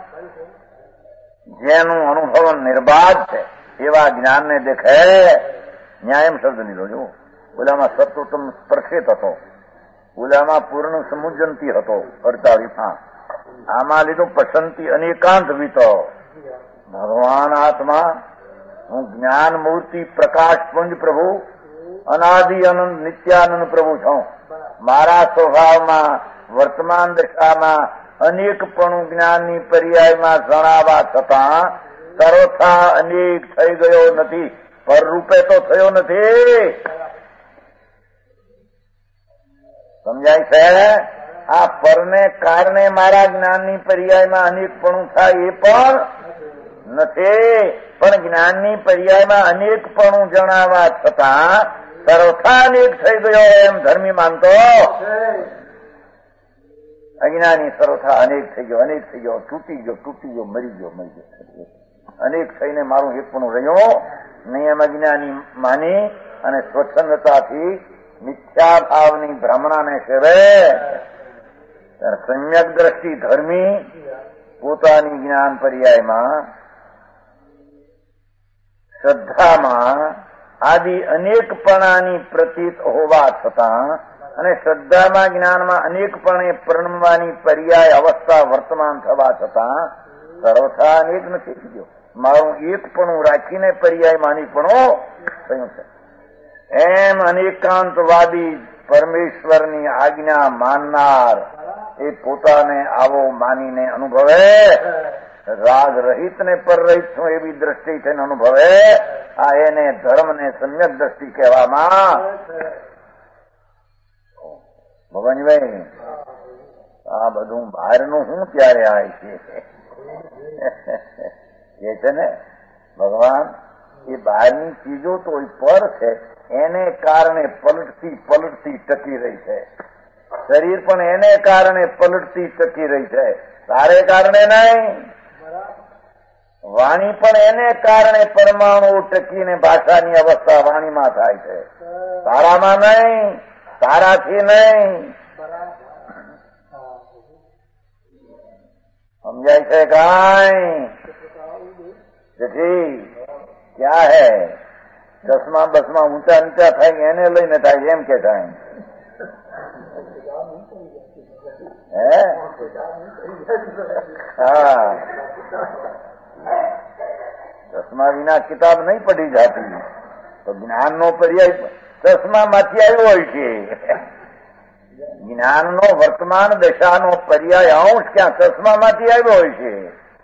જેનું અનુભવ નિર્બાધ છે એવા જ્ઞાનને દેખે. ન્યાયમ શબ્દ લીધો જો. ઓલામાં સત્વોત્તમ સ્પર્શિત હતો, ઓલામાં પૂર્ણ સમુજંતી હતો 48. આમાં લીધું પસંતી અનેકાંત વીતો. ભગવાન આત્મા હું જ્ઞાન મૂર્તિ પ્રકાશ પુંજ પ્રભુ અનાદિ અનંત નિત્યાનંદ પ્રભુ છું. મારા સ્વભાવમાં વર્તમાન દશામાં અનેકપણું જ્ઞાનની પર્યાયમાં જણાવવા છતાં સર્વથા અનેક થઈ ગયો નથી, પર રૂપે તો થયો નથી. સમજાય છે? આ પરને કારણે મારા જ્ઞાનની પર્યાયમાં અનેકપણું થાય એ પણ નથી, પણ જ્ઞાનની પર્યાયમાં અનેકપણું જણાવવા છતાં સર્વથા અનેક થઈ ગયો એમ ધર્મી માનતો. અજ્ઞાની સર્વથા અનેક થઈ ગયો, તૂટી ગયો, મરી ગયો. અનેક થઈને મારું એકપણું રહ્યો નિયમ અજ્ઞાની માની અને સ્વચ્છંદતાથી મિથ્યા ભાવની ભ્રમણાને સેવે. સમ્યક દ્રષ્ટિ ધર્મી પોતાની જ્ઞાન પર્યાયમાં શ્રદ્ધામાં આદિ અનેકપણાની પ્રતીત હોવા છતાં અને શ્રદ્ધામાં જ્ઞાનમાં અનેકપણે પ્રણમવાની પર્યાય અવસ્થા વર્તમાન થવા છતાં સર્વથા અનેક નથી કીધું. મારું એકપણું રાખીને પર્યાય માનીપણું થયું છે. એમ અનેકાંતવાદી પરમેશ્વરની આજ્ઞા માનનાર એ પોતાને આવો માનીને અનુભવે, રાગ રહિત ને પરરહિત છું એવી દ્રષ્ટિ થઈને અનુભવે. આ એને ધર્મને સમ્યક દ્રષ્ટિ કહેવામાં. ભગવાનભાઈ આ બધું બહારનું હું ત્યારે આવે છે એ છે ને ભગવાન, એ બહારની ચીજો તો પર છે, એને કારણે પલટતી ટકી રહી છે. શરીર પણ એને કારણે પલટતી ટકી રહી છે, તારે કારણે નહીં. વાણી પણ એને કારણે પરમાણુ ટકીને ભાષાની અવસ્થા વાણીમાં થાય છે, તારામાં નહીં, તારાથી નહીં. સમજાય છે કાંઈ? જેથી ક્યાં હે ચશ્મા બસમાં ઊંચા નીચા થાય એને લઈને થાય એમ કે થાય હે? હા, ચશ્મા વિના કિતાબ નહીં પડી જાતી. તો જ્ઞાનનો પર્યાય ચશ્મામાંથી આવ્યો હોય છે. જ્ઞાનનો વર્તમાન દશાનો પર્યાય અંશ ક્યાં ચશ્મામાંથી આવ્યો હોય છે.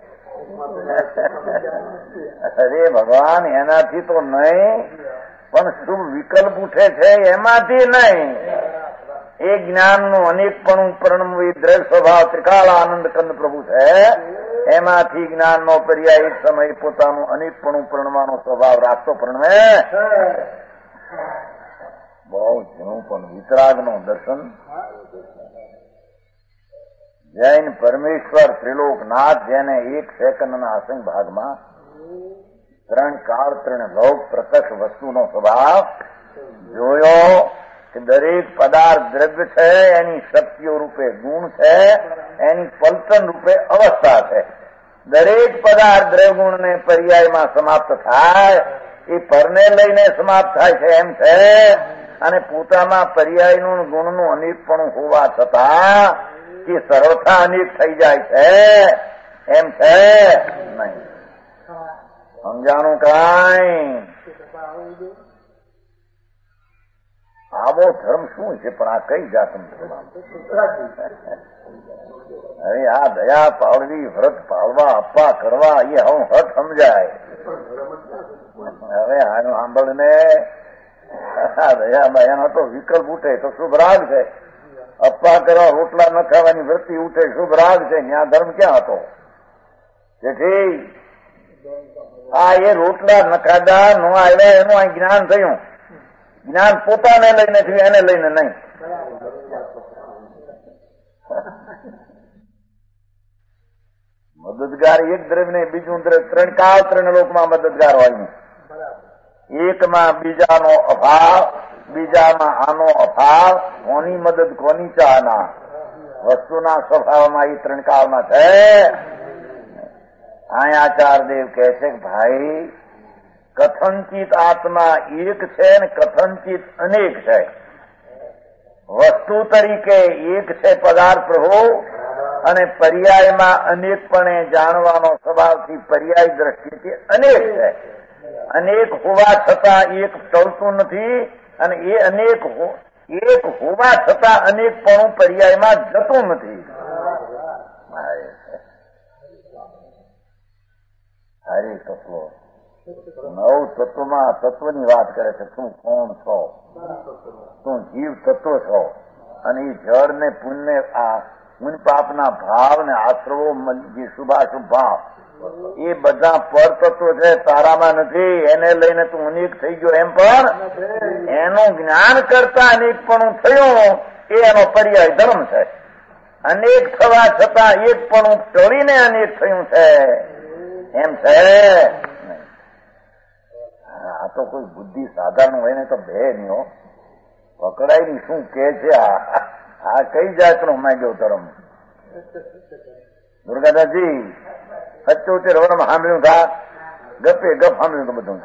અરે ભગવાન, એનાથી તો નહીં, પણ શુભ વિકલ્પ ઉઠે છે એમાંથી નહીં. એ જ્ઞાનનું અનેકપણું પરણવી દ્રઢ સ્વભાવ ત્રિકાળ આનંદ કંદ પ્રભુ છે, એમાંથી જ્ઞાનનો પર્યાય એક સમય પોતાનું અનેકપણું પરણવાનો સ્વભાવ રાખતો પરણવે. બહુ જૂનું પણ વિતરાગનું દર્શન. જૈન પરમેશ્વર ત્રિલોકનાથ, જેને એક સેકન્ડના અસંગ ભાગમાં ત્રણ કાળ ત્રણ લોક પ્રત્યક્ષ વસ્તુનો સ્વભાવ જોયો કે દરેક પદાર્થ દ્રવ્ય છે, એની શક્તિઓ રૂપે ગુણ છે, એની પલટન રૂપે અવસ્થા છે. દરેક પદાર્થ દ્રવ્ય ગુણને પર્યાયમાં સમાપ્ત થાય, એ પરને લઈને સમાપ્ત થાય છે એમ છે. અને પોતામાં પર્યાયનું ગુણનું અનેકપણું હોવા છતાં એ સર્વથા અનેક થઈ જાય છે એમ છે નહીં. સમજાણું કાંઈ? આવો ધર્મ શું છે? પણ આ કઈ જાતનું ધર્મ? હવે આ દયા પાળવી, વ્રત પાળવા, અપ્પા કરવા, એ હું હટ સમજાય. હવે આનું સાંભળને દયા એનો તો વિકલ્પ ઉઠે તો શુભ રાગ છે. અપ્પા કરવા, રોટલા ન ખાવાની વૃત્તિ ઉઠે, શુભ રાગ છે. ત્યાં ધર્મ ક્યાં હતો? જેથી આ એ રોટલા ન ખાધા ન આવ્યા એનું આ જ્ઞાન થયું. જ્ઞાન પોતાને લઈને થયું, એને લઈને નહીં. મદદગાર એક દ્રવ્ય ને બીજું દ્રવ્ય, ત્રણ કાળ ત્રણ લોકમાં મદદગાર હોય. એકમાં બીજાનો અભાવ, બીજામાં આનો અભાવ, કોની મદદ કોની ચાહના, વસ્તુના સ્વભાવમાં એ ત્રણ કાળમાં છે. અહીંયા આચાર્યદેવ કહે છે કે ભાઈ, કથનચિત આત્મા એક છે ને કથનચિત અનેક છે. વસ્તુ તરીકે એક છે પદાર્થ પ્રભુ, અને પર્યાયમાં અનેકપણે જાણવાનો સ્વભાવથી પર્યાય દ્રષ્ટિથી અનેક છે. અનેક હોવા છતાં એક ટળતું નથી, અને એ અનેક એક હોવા છતાં અનેકપણું પર્યાયમાં જતું નથી. હરે તત્વ, નવ તત્વમાં તત્વની વાત કરે છે. તું કોણ છો? તું જીવ તત્વ છો. અને એ જળ ને પુણ્ય, આ પુણ્ય પાપના ભાવ ને આશ્રવો, જે શુભાશુભ ભાવ, એ બધા પરતત્વ છે, તારામાં નથી. એને લઈને તું અનેક થઈ ગયો એમ પણ એનું જ્ઞાન કરતા અનેકપણું થયું, એ એનો પર્યાય ધર્મ છે. અનેક થવા છતાં એકપણું ટળીને અનેક થયું છે એમ છે. આ તો કોઈ બુદ્ધિ સાધારણ હોય ને તો બે નહીં હો, પકડાય નહીં. શું કે છે આ કઈ જાતનો માંગ્યો ધર્મ? દુર્ગાદાસજી 75 વર્ષમાં સાંભળ્યું થા, ગપે ગપ સાંભળ્યું તો બધું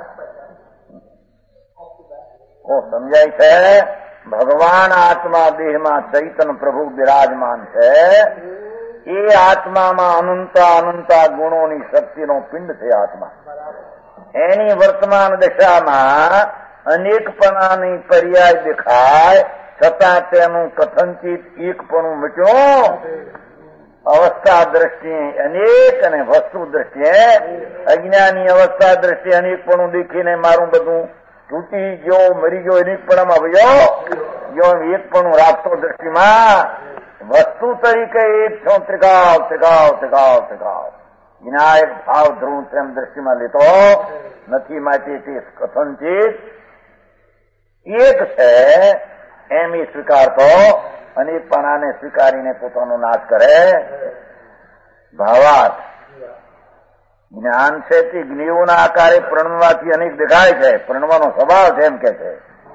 સમજાય છે. ભગવાન આત્મા દેહમાં ચૈતન્ય પ્રભુ બિરાજમાન છે. એ આત્મામાં અનંતા ગુણોની શક્તિનો પિંડ છે આત્મા. એની વર્તમાન દશામાં અનેકપણાની પર્યાય દેખાય, છતાં તેનું કથનચિત એકપણું મટ્યું. અવસ્થા દ્રષ્ટિએ અનેક અને વસ્તુ દ્રષ્ટિએ અજ્ઞાની અવસ્થા દ્રષ્ટિએ અનેકપણું દેખીને મારું બધું તૂટી ગયો, મરી ગયો, અનેકપણામાં વયો ગયો. એકપણું રાખતો દ્રષ્ટિમાં વસ્તુ તરીકે એક છું. ત્રિકાવ ત્રિકાવ ત્રિકાવ ત્રિકાવ વિનાયક ભાવ ધ્રુવ તેમ દ્રષ્ટિમાં લેતો નથી. માટે તે કથનચિત એક છે એમ એ સ્વીકારતો અનેકપણાને સ્વીકારીને પોતાનો નાશ કરે. ભાવાર્થ જ્ઞાન છે તે જ્ઞેયોના આકારે પ્રણવાથી અનેક દેખાય છે. પ્રણવાનો સ્વભાવ છે એમ કે છે.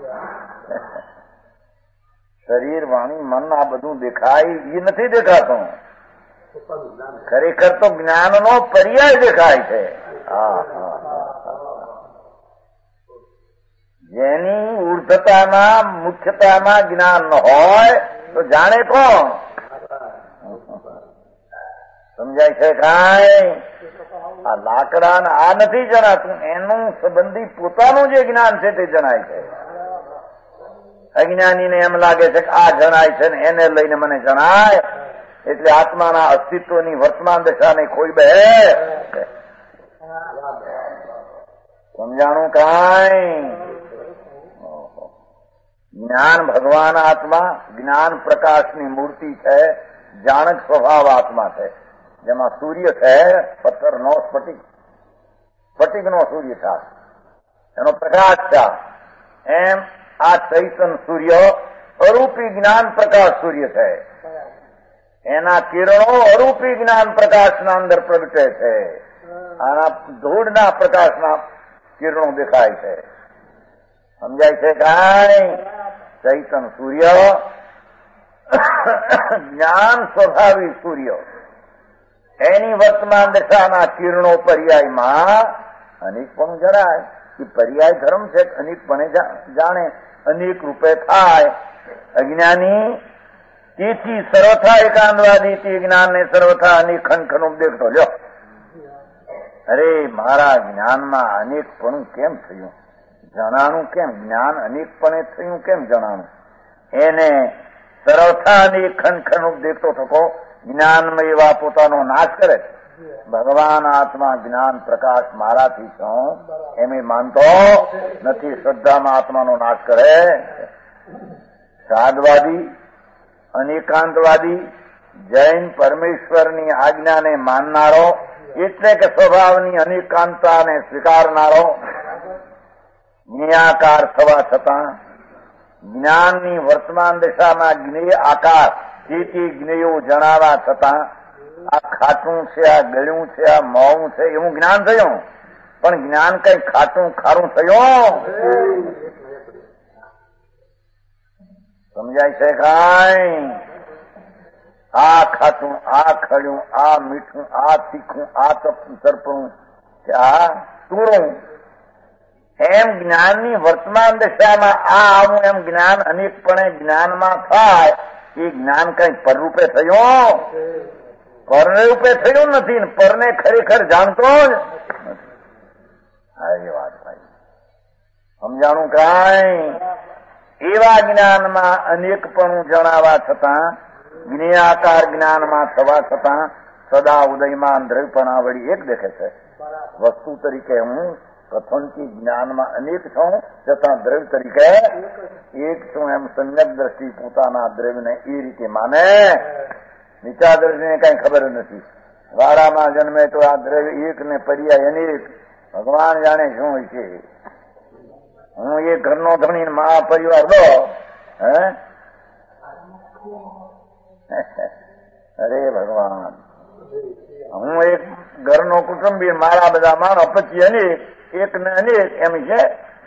શરીર, વાણી, મન આ બધું દેખાય એ નથી દેખાતું. ખરેખર તો જ્ઞાનનો પર્યાય દેખાય છે. જેની ઉર્ધતામાં મુખ્યતામાં જ્ઞાન ન હોય તો જાણે કોણ? સમજાય છે કાંઈ? આ લાકડા આ નથી જણાતું, એનું સંબંધી પોતાનું જે જ્ઞાન છે તે જણાય છે. અજ્ઞાનીને એમ લાગે છે કે આ જણાય છે ને એને લઈને મને જણાય, એટલે આત્માના અસ્તિત્વની વર્તમાન દશાને ખોઈ બે. સમજાણું કાંઈ? જ્ઞાન ભગવાન આત્મા, જ્ઞાન પ્રકાશની મૂર્તિ છે, જાણક સ્વભાવ આત્મા છે. જેમાં સૂર્ય છે પથ્થરનો સ્ફટિકનો સૂર્ય છે, એનો પ્રકાશ છે. એમ આ ચૈતન સૂર્ય અરૂપી જ્ઞાન પ્રકાશ સૂર્ય છે. એના કિરણો અરૂપી જ્ઞાન પ્રકાશના અંદર પ્રગટે છે. આના ધૂળના પ્રકાશના કિરણો દેખાય છે. સમજાય છે કાંઈ? ચૈતન સૂર્ય જ્ઞાન સ્વભાવી સૂર્ય, એની વર્તમાન દશાના કિરણો પર્યાયમાં અનેકપણું જણાય. એ પર્યાય ધર્મ છે. અનેકપણે જાણે, અનેક રૂપે થાય. અજ્ઞાની તેથી સર્વથા એકાંતવાદી તે જ્ઞાનને સર્વથા અનેક ખંડ ઉપદેશતો. લ્યો, અરે મારા જ્ઞાનમાં અનેકપણું કેમ થયું? જણાનું કેમ? જ્ઞાન અનેકપણે થયું કેમ જણાનું? એને સર્વથા અનેક ખંડ ઉપદેશતો થકો જ્ઞાનમાં એવા પોતાનો નાશ કરે. ભગવાન આત્મા જ્ઞાન પ્રકાશ મારાથી છું એમ માનતો નથી. શ્રદ્ધામાં આત્માનો નાશ કરે. સાદવાદી, અનેકાંતવાદી, જૈન પરમેશ્વરની આજ્ઞાને માનનારો, એટલે કે સ્વભાવની અનેકાંતતાને સ્વીકારનારો, જ્ઞેયાકાર થવા છતાં જ્ઞાનની વર્તમાન દશામાં જ્ઞેય આકાર તેથી જ્ઞેયો જણાવા છતાં આ ખાટું છે, આ ગળ્યું છે, આ મોવું છે એવું જ્ઞાન થયું. પણ જ્ઞાન કઈ ખાટું ખારું થયું? સમજાય છે કાંઈ? આ ખાટું, આ ખડ્યું, આ મીઠું, આ તીખું, આ તરપણું, આ તુરું, એમ જ્ઞાનની વર્તમાન દશામાં આ આવું એમ જ્ઞાન અનેકપણે જ્ઞાનમાં થાય. એ જ્ઞાન કઈ પરરૂપે થયું? પરને રૂપે થયું નથી. પરને ખરેખર જાણતો જ નથી. આવી વાત ભાઈ, સમજાણું કાંઈ? એવા જ્ઞાનમાં અનેકપણું જણાવા છતાં, જ્ઞેયાકાર જ્ઞાનમાં થવા છતાં સદા ઉદયમાન દ્રવ્યપણા વળી એક દેખે છે. વસ્તુ તરીકે હું કથનથી જ્ઞાનમાં અનેક છું, છતાં દ્રવ્ય તરીકે એક છું એમ સમ્યક દ્રષ્ટિ પોતાના દ્રવ્યને એ રીતે માને. નીચા દ્રષ્ટિને કઈ ખબર નથી. વાડામાં જન્મે તો આ દ્રવ્ય એક ને પર્યાય અનેક. ભગવાન જાણે શું હોય છે. હું એક ઘરનો ધણી મા પરિવાર દો. અરે ભગવાન, હું એક ઘરનો કુટુંબી, મારા બધા માનો પછી અનેક, એક ને અનેક એમ છે.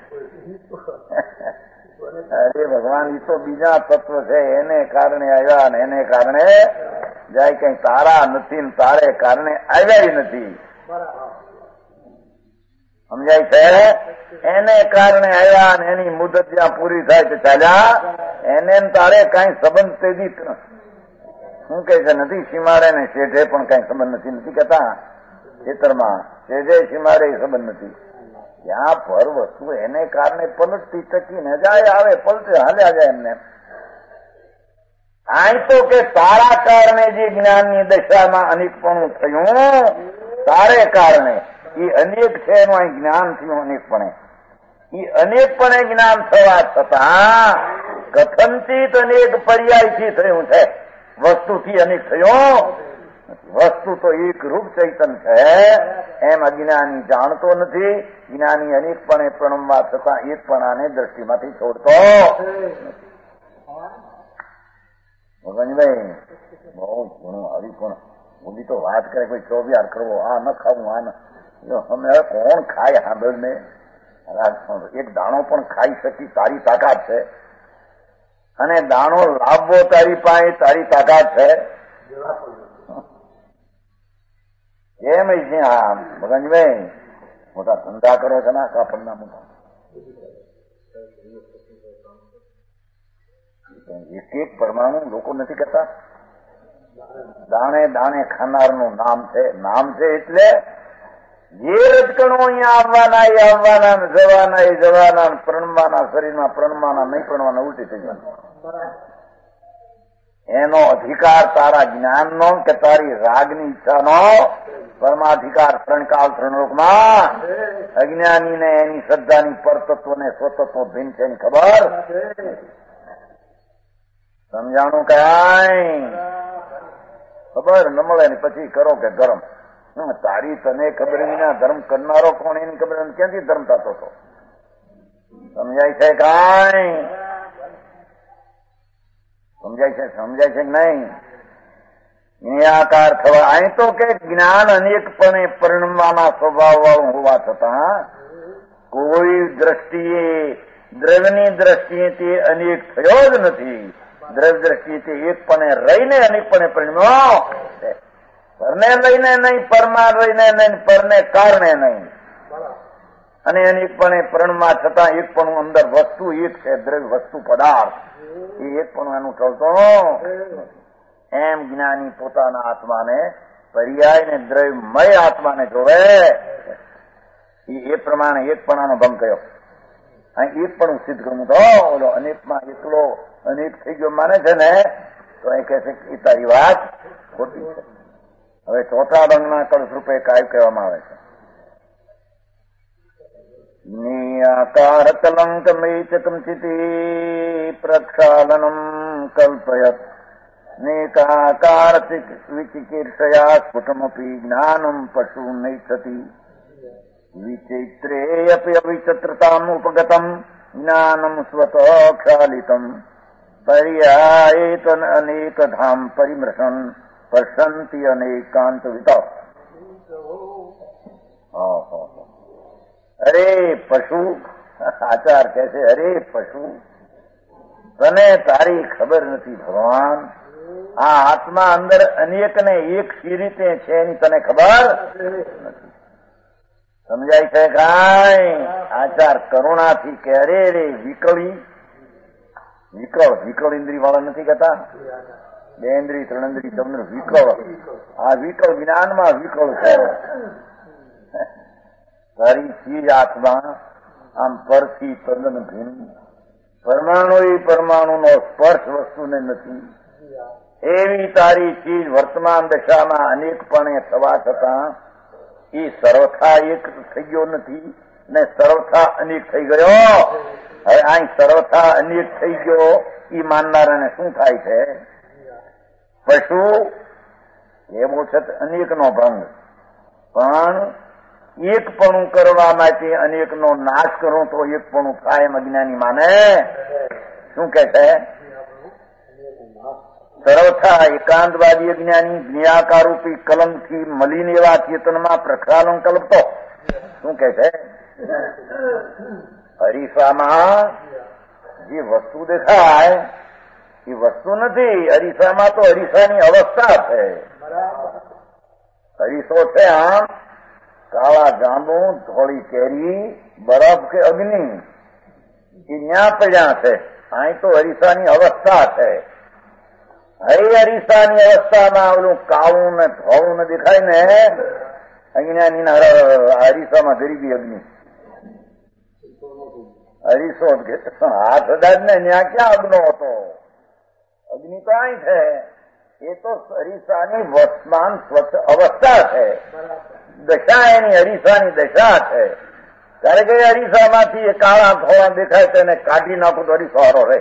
અરે ભગવાન, એ તો બીજા તત્વ છે, એને કારણે આવ્યા ને એને કારણે જાય. કઈ તારા નથી ને તારે કારણે આવ્યા નથી. સમજાય છે? એને કારણે આવ્યા ને એની મુદત જ્યાં પૂરી થાય તો ચાલ્યા. એને તારે કઈ સંબંધ તેજી શું કહે છે? નથી સીમાડે ને શેઠે પણ કઈ સંબંધ નથી કહેતા. ખેતરમાં શેઠે સીમાડે એ સંબંધ નથી. ત્યાં પર વસ્તુ એને કારણે પલટતી ટકીને જાય, આવે, પલટે, હાલ્યા જાય એમને. આય તો કે તારા કારણે જે જ્ઞાનની દશામાં અનેકપણું થયું, તારે કારણે એ અનેક છે એનું અહીં જ્ઞાન થયું અનેકપણે. એ અનેકપણે જ્ઞાન થવા છતાં કથનથી અનેક પર્યાયથી થયું છે, વસ્તુથી અનેક થયું. વસ્તુ તો એક રૂપ ચૈતન છે એમ અજ્ઞાની જાણતો નથી. જ્ઞાની અનેકપણે પ્રણમવા છતાં એકપણાને દ્રષ્ટિમાંથી છોડતો. ભગવાનભાઈ બહુ ઘણું આવી પણ બોલી તો વાત કરે, કોઈ ચોવિયાર કરવો, આ ન ખાવું, આ ન. અમે કોણ ખાય સાંભળ ને? એક દાણો પણ ખાઈ શકી તારી તાકાત છે, અને દાણો લાવવો તારી પાસે તારી તાકાત છે. એમ છે આ ભગવાનભાઈ મોટા ધંધા કરો છો ને કાપડના મોટા. એક એક પરમાણુ લોકો નથી કરતા. દાણે દાણે ખાનારનું નામ છે. નામ છે એટલે જે રજકણો અહીંયા આવવાના એ આવવાના, જવાના એ જવાના, પ્રણવાના, શરીરમાં પ્રણવાના, નહીં પ્રણવાના, ઉલટી થઈ જવાના. એનો અધિકાર તારા જ્ઞાનનો કે તારી રાગની ઈચ્છાનો પરમાધિકાર ત્રણકાળ ત્રણલોકમાં. અજ્ઞાનીને એની શ્રદ્ધાની પરતત્વને સ્વતત્વ ભિન્ન છે એની ખબર. સમજાણું કાંઈ ખબર ન મળે ને પછી કરો કે ધર્મ. તારી તને ખબર વિના ધર્મ કરનારો કોણ એની ખબર ક્યાંથી ધર્મ થતો હતો? સમજાય છે કાંઈ? સમજાય છે? સમજાય છે નહીં? નિરાકાર થવા. અહીં તો કે જ્ઞાન અનેકપણે પરિણમવાના સ્વભાવ વાળું હોવા છતાં કોઈ દ્રષ્ટિએ, દ્રવ્યની દ્રષ્ટિએ તે અનેક થયો જ નથી. દ્રવ્ય દ્રષ્ટિએ તે એકપણે રહીને અનેકપણે પરિણમ્યો. પરને લઈને નહીં, પરમાં રહીને નહીં, પરને કારણે નહીં. અને અનેકપણે પરણમાં છતાં એકપણું અંદર વસ્તુ એક છે, દ્રવ્ય વસ્તુ પદાર્થ એ એકપણું એનું ચલતો. એમ જ્ઞાની પોતાના આત્માને પર્યાય ને દ્રવ્યમય આત્માને જોવે. એ પ્રમાણે એકપણાનો ભંગ કર્યો. અહીં એકપણું સિદ્ધ કરવું તો ઓલો અનેકમાં એકલો અનેક થઈ ગયો માને છે ને, તો એ કહે છે કે તારી વાત ખોટી છે. હવે ચોથા રંગના કળશ રૂપે કાય કહેવામાં આવે છે. નિયાકાર કલંક મેચકંચિતિ પ્રક્ષાલનમ કલ્પયત નેકાકાર વિચિકીર્ષયા સ્ફુટમપી જ્ઞાનમ પશુ નૈષતિ વિચૈત્રેયપી અવિચિત્રતામ ઉપગતમ જ્ઞાનમ સ્વત ખ્યાલિતમ પર્યાયેત અનેકધામ પરિમૃશન પશ્યંતિ અનેકાંત વિતા. અરે પશુ, આચાર કહે છે, અરે પશુ તને તારી ખબર નથી ભગવાન. આ આત્મા અંદર અનેક ને એક સી રીતે છે એની તને ખબર નથી. સમજાય છે કાંઈ? આચાર કરુણાથી કે અરે રે વિકળી, વિકળ ઇન્દ્રિય વાળા નથી કહેતા? બે ઇન્દ્રિય, ત્રણ ઇન્દ્રિય, તમને વિકળ. આ વિકળ જ્ઞાનમાં વિકળ છે. તારી ચીજ આત્મા આમ પરથી તદ્દન ભિન્ન. પરમાણુ એ પરમાણુનો સ્પર્શ વસ્તુને નથી. એવી તારી ચીજ વર્તમાન દશામાં અનેકપણે થવા છતાં એ સર્વથા એક થઈ ગયો નથી ને સર્વથા અનેક થઈ ગયો. હવે અહીં સર્વથા અનેક થઈ ગયો એ માનનારાને શું થાય છે? પશુ એવો છે અનેકનો ભંગ, પણ એકપણું કરવા માટે અનેકનો નાશ કરો તો એકપણું થાય એમ અજ્ઞાની માને. શું કે છે? સર્વથા એકાંતવાદી અજ્ઞાની જ્ઞાકારૂપી કલંકથી મલિન એવા ચેતનમાં પ્રક્ષાલન કલ્પતો. શું કે છે? અરીસામાં જે વસ્તુ દેખાય એ વસ્તુ નથી. અરીસામાં તો અરીસાની અવસ્થા છે. અરીસો છે આમ કાળા જાંબુ, ધોળી કેરી, બરફ કે અગ્નિ એ ન્યા પડ્યા છે. અહીં તો અરીસાની અવસ્થા છે. હરી અરીસાની અવસ્થામાં ઓલું કાળું ને ધોળું ને દેખાય ને અજ્ઞાની અરીસામાં ધરી ગઈ અગ્નિ. અરીસો હાથ અડાજ ને ત્યાં ક્યાં અગ્નો હતો? અગ્નિ તો અહીં છે. એ તો અરીસાની વર્તમાન સ્વચ્છ અવસ્થા છે, દશા એની અરીસાની દશા છે. ત્યારે કે અરીસામાંથી એ કાળા ધોળા દેખાય તેને કાઢી નાખું તો અરીસો હારો રહે.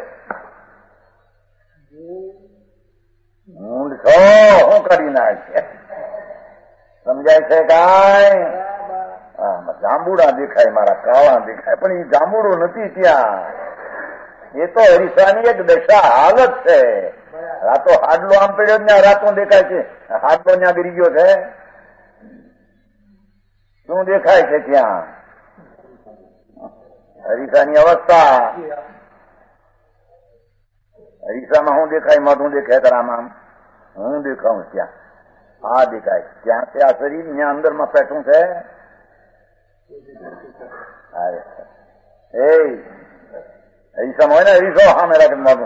મૂંડ છો શું કરી નાખે? સમજાય છે કાંઈ? જાંબુડા દેખાય, મારા કાળા દેખાય, પણ એ જાંબુડું નથી ત્યાં. એ તો અરીસાની એક દશા હાલત છે. રાતો હાડલો આમ પડ્યો ત્યાં રાતો દેખાય છે, હાડલો ત્યાં ગરી ગયો છે. શું દેખાય છે ત્યાં? અરીસાની અવસ્થા. અરીસામાં શું દેખાય? માથું દેખાય તરામાં હું દેખાઉં ત્યાં આ દેખાય ત્યાં તે આ શરીર ત્યાં અંદરમાં પેટું છે. એ અરીસામાં હોય ને અરીસો સામે રાખે માથું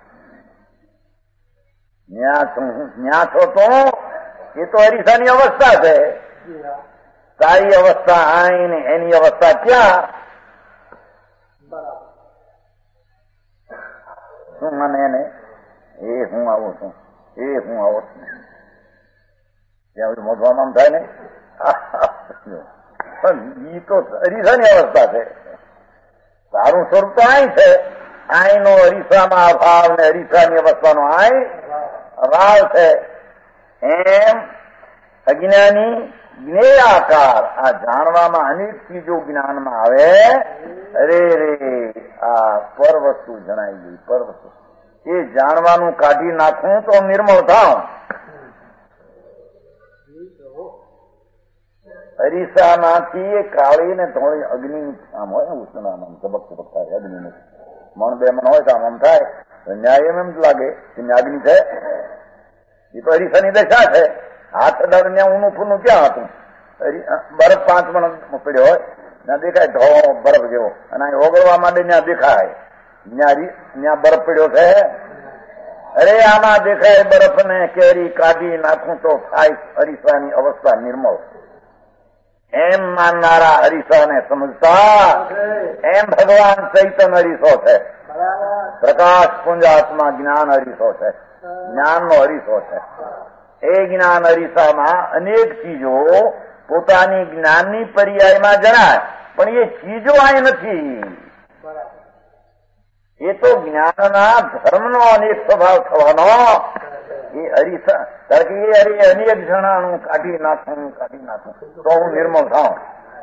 ન્યા છો તો એ તો અરીસાની અવસ્થા છે. તારી અવસ્થા આઈ ને એની અવસ્થા ક્યાં? શું મને એને એ હું આવું છું, એ હું આવો છું ત્યાં મોઢવામાં થાય ને. પણ ઈ તો અરીસાની અવસ્થા છે. સારું સ્વરૂપ તો આઈ છે. આઈ નો અરીસામાં અભાવ ને અરીસાની અવસ્થાનો આઈ અભાવ છે. એમ અજ્ઞાની જ્ઞેયાકાર આ જાણવામાં અનેક ચીજો જ્ઞાનમાં આવે. અરે રે આ પર વસ્તુ જણાઈ ગઈ. પર વસ્તુ એ જાણવાનું કાઢી નાખું તો નિર્મળ થાવ. અરીસામાંથી કાળી ને ધોળી અગ્નિ આમ હોય ને ઉષ્ણામાં ચબક ચબક થાય અગ્નિ મણ બે મણ હોય તો આમ થાય ન્યાય એમ જ લાગે કે અગ્નિ છે. એ તો અરીસાની દશા છે. હાથ અડાડ ત્યાં ઊનું ફૂનું ક્યાં હતું? બરફ 5 મણ પડ્યો હોય ત્યાં દેખાય ધોળો બરફ જેવો, અને ઓગળવા માટે ત્યાં દેખાય ત્યાં બરફ પડ્યો છે. અરે આમાં દેખાય બરફ ને કેરી કાઢી નાખું તો થાય અરીસાની અવસ્થા નિર્મળ. એમ માનનારા અરીસાને સમજતા એમ ભગવાન ચૈતન્ય અરીસો છે. પ્રકાશ પુંજ આત્મા જ્ઞાન અરીસો છે, જ્ઞાનનો અરીસો છે. એ જ્ઞાન અરીસામાં અનેક ચીજો પોતાની જ્ઞાનની પર્યાયમાં જણાય, પણ એ ચીજો અહીં નથી. એ તો જ્ઞાનના ધર્મનો અનેક સ્વભાવ થવાનો. એ અરીસા કારણ કે એ અનેક જણાનું કાઢી નાખું તો હું નિર્મળ થાઉં.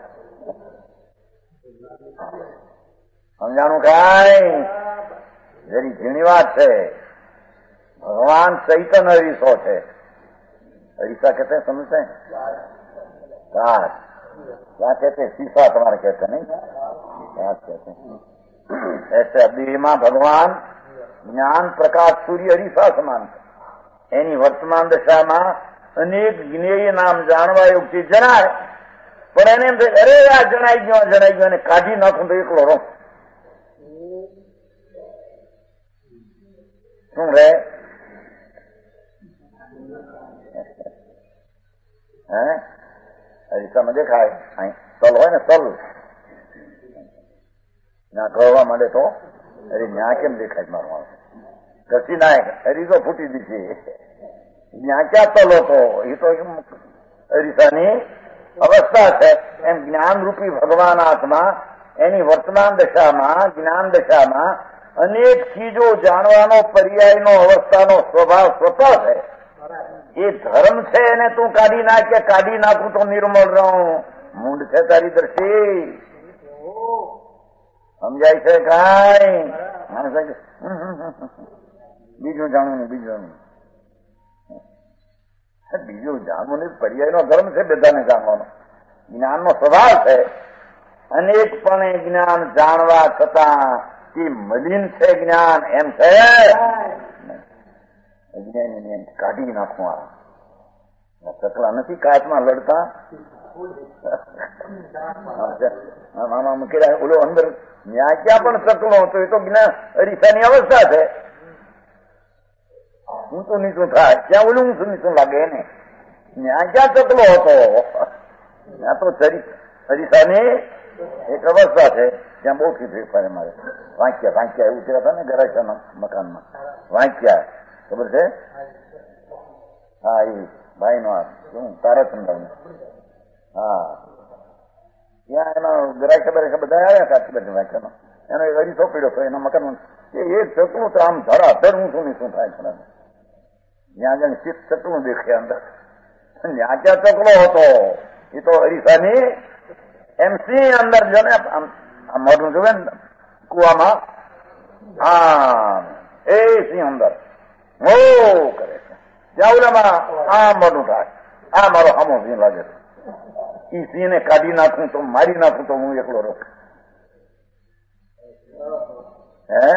સમજાણું કાંઈ? જરી ઝીણી વાત છે. ભગવાન ચૈતન્ય અરીસો છે. अरीसा कहते हैं, समझते हैं? काश क्या कहते हैं? शीशा तुम्हारे कहते नहीं, काश कहते हैं. ऐसे अभी में भगवान ज्ञान प्रकाश सूर्य अरीसा समान है. एनी वर्तमान दशा में अनेक ज्ञेय नाम जानवा योग्य जनाय, पण एने अरे आ जणाई गयो ने काढी नाखूं तो एकलो રહું. શું રે? અરીસામાં દેખાય અહીં તલ હોય ને, તલ ના ગળવા માંડે તો અરે ન્યા કેમ દેખાય મારું માણસ ઘસી નાય અરીસો ફૂટી દીધી. ન્યા ક્યાં તલ હતો? એ તો અરીસાની અવસ્થા છે. એમ જ્ઞાન રૂપી ભગવાન આત્મા એની વર્તમાન દશામાં જ્ઞાન દશામાં અનેક ચીજો જાણવાનો પર્યાયનો અવસ્થાનો સ્વભાવ સ્વતઃ છે. એ ધર્મ છે એને તું કાઢી નાખે, કાઢી નાખું તો નિર્મળ રહું. મૂંડ છે તારી દ્રષ્ટિ. સમજાય છે કાંઈ? બીજું જાણવું ને બીજું જાણવું ને પર્યાયનો ધર્મ છે બધાને જાણવાનો. જ્ઞાનનો સ્વભાવ છે. અનેકપણે જ્ઞાન જાણવા છતાં એ મલિન છે જ્ઞાન એમ છે. અજ્ઞાની એમ કાઢી નાખું. આ ચકલા નથી કાચમાં લડતા, મામા મૂકેલા ઓલો અંદર ત્યાં ક્યાં પણ ચકલો હતો. એ તો જ્ઞાન અરીસાની અવસ્થા છે. ઊંચું નીચું થાય ત્યાં ઓલું ઊંચું નીચું લાગે એને. ત્યાં ક્યાં ચકલો હતો? ત્યાં તો હરીસાની એક અવસ્થા છે ત્યાં બહુ ફેરફાર મારે. વાંક્યા એવું કહેતા ને ગરાચાના મકાનમાં વાંક્યા, ખબર છે? હા, એ ભાઈ નો શું તારાચંદ્ર, હા, ત્યાં એનો ગરાકા બધા આવ્યા હતા આટલી વાંક્યાનો. એનો એક અરીસો પડ્યો હતો એના મકાનમાં. એ ચકલું તો આમ ધડાધડ ઊંચું નીચું થાય છે. ત્યાં આગળ ચિત્ત ચકલું દેખે અંદર. ત્યાં ક્યાં ચકલો હતો? એ તો અરીસાની એમ સિંહ અંદર જો ને આમ મોઢું જોવે ને કુવામાં, હા, એ સિંહ અંદર મો કરે છે. ત્યાં ઓલામાં આ મોઢું થાય, આ મારો હામો સિંહ લાગે છે. એ સિંહને કાઢી નાખું તો મારી નાખું તો હું એકલો રહું. હે,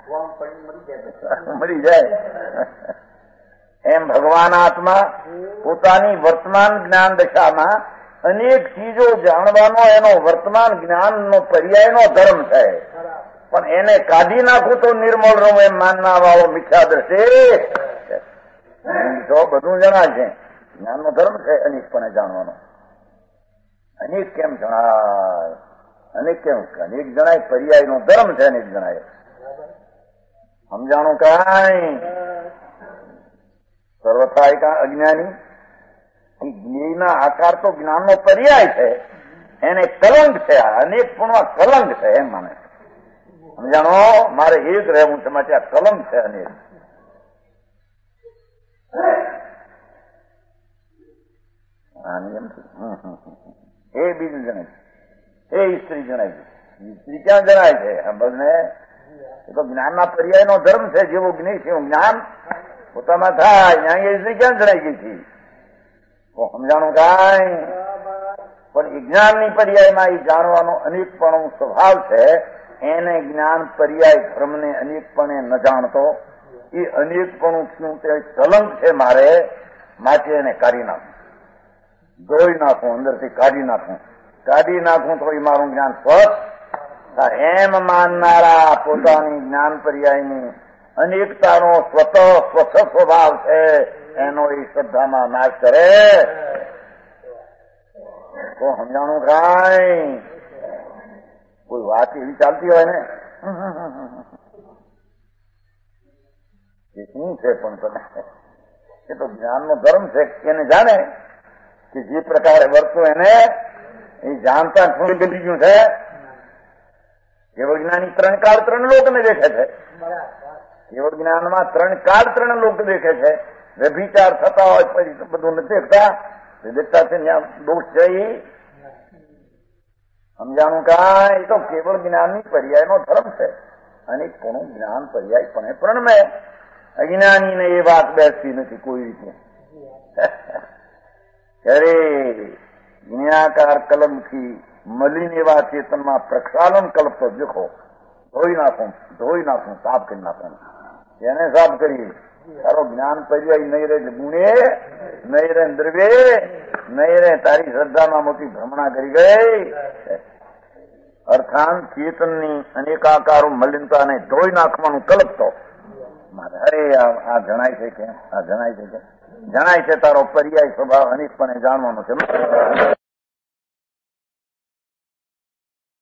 મરી જાય. એમ ભગવાન આત્મા પોતાની વર્તમાન જ્ઞાન દશામાં અનેક ચીજો જાણવાનો એનો વર્તમાન જ્ઞાનનો પર્યાયનો ધર્મ છે. પણ એને કાઢી નાખું તો નિર્મળ રહું એમ માનના વાળો મિથ્યા દ્રષ્ટિ તો બધું જણાય છે. જ્ઞાનનો ધર્મ છે અનેકપણે જાણવાનો. અનેક કેમ જણાય? અનેક કેમ? અનેક જણાય પર્યાયનો ધર્મ છે. અનેક જણાય સમજાણું કાંઈ સર્વથા અજ્ઞાની જ્ઞેયના આકાર તો જ્ઞાનનો પર્યાય છે. એને કલંક છે. અનેક પણ કલંક છે એમ માને. સમજાણો? મારે એ જ રહેવું છે માટે આ કલંક છે. અનેક એ બીજું જણાય, એ સ્ત્રી જણાય છે. સ્ત્રી ક્યાં જણાય છે? બધાને એ તો જ્ઞાનના પર્યાયનો ધર્મ છે. જેવું જ્ઞેય છે એવું જ્ઞાન પોતામાં થાય. ત્યાં એ સ્ત્રી ક્યાં જણાઈ ગઈ છે? સમજાણું કાંઈ? પણ એ જ્ઞાનની પર્યાયમાં એ જાણવાનો અનેકપણો સ્વભાવ છે. એને જ્ઞાન પર્યાય ધર્મને અનેકપણે ન જાણતો. એ અનેકપણું શું તે કલંક છે મારે, માટે એને કાઢી નાખું, ધોઈ નાખું, અંદરથી કાઢી નાખું તો એ મારું જ્ઞાન સ્વચ્છ. એમ માનનારા પોતાની જ્ઞાન પર્યાયની અનેકતાનો સ્વચ્છ સ્વભાવ છે. એનો એ શ્રદ્ધામાં નાશ કરે તો સમજાણું કાંઈ? કોઈ વાત એવી ચાલતી હોય ને એ શું છે? પણ તમે એ તો જ્ઞાનનો ધર્મ છે. એને જાણે કે જે પ્રકારે વર્તું એને એ જાણતા શું બની ગયું છે. કેવળ જ્ઞાની 3 કાળ 3 લોકને દેખે છે. કેવળ જ્ઞાનમાં 3 કાળ 3 લોક દેખે છે. વ્યભિચાર થતા હોય પછી બધું નથી દેખતા. દેખતા છે ત્યાં દોષ છે. સમજાણું કાંઈ? તો કેવળ જ્ઞાનની પર્યાયનો ધર્મ છે. અને કોનું જ્ઞાન પર્યાય પણ પ્રણમે. અજ્ઞાનીને એ વાત બેસતી નથી કોઈ રીતે. અરે જ્ઞાકાર કલમથી મલિન એવા ચેતનમાં પ્રક્ષાલન કલ્પતો દેખો. ધોઈ નાખું, સાફ કરી નાખું. એને સાફ કરી. તારો જ્ઞાન પર્યાય નહીં રહે ગુણે, નહીં રહે દ્રવ્ય, નહીં રહે તારી શ્રદ્ધામાં મોટી ભ્રમણા કરી ગઈ. અર્થાંત ચેતનની અનેકાકારો મલિનતાને ધોઈ નાખવાનું કલ્પતો. અરે આ જણાય છે કે જણાય છે તારો પર્યાય સ્વભાવ અનેકપણે જાણવાનો છે.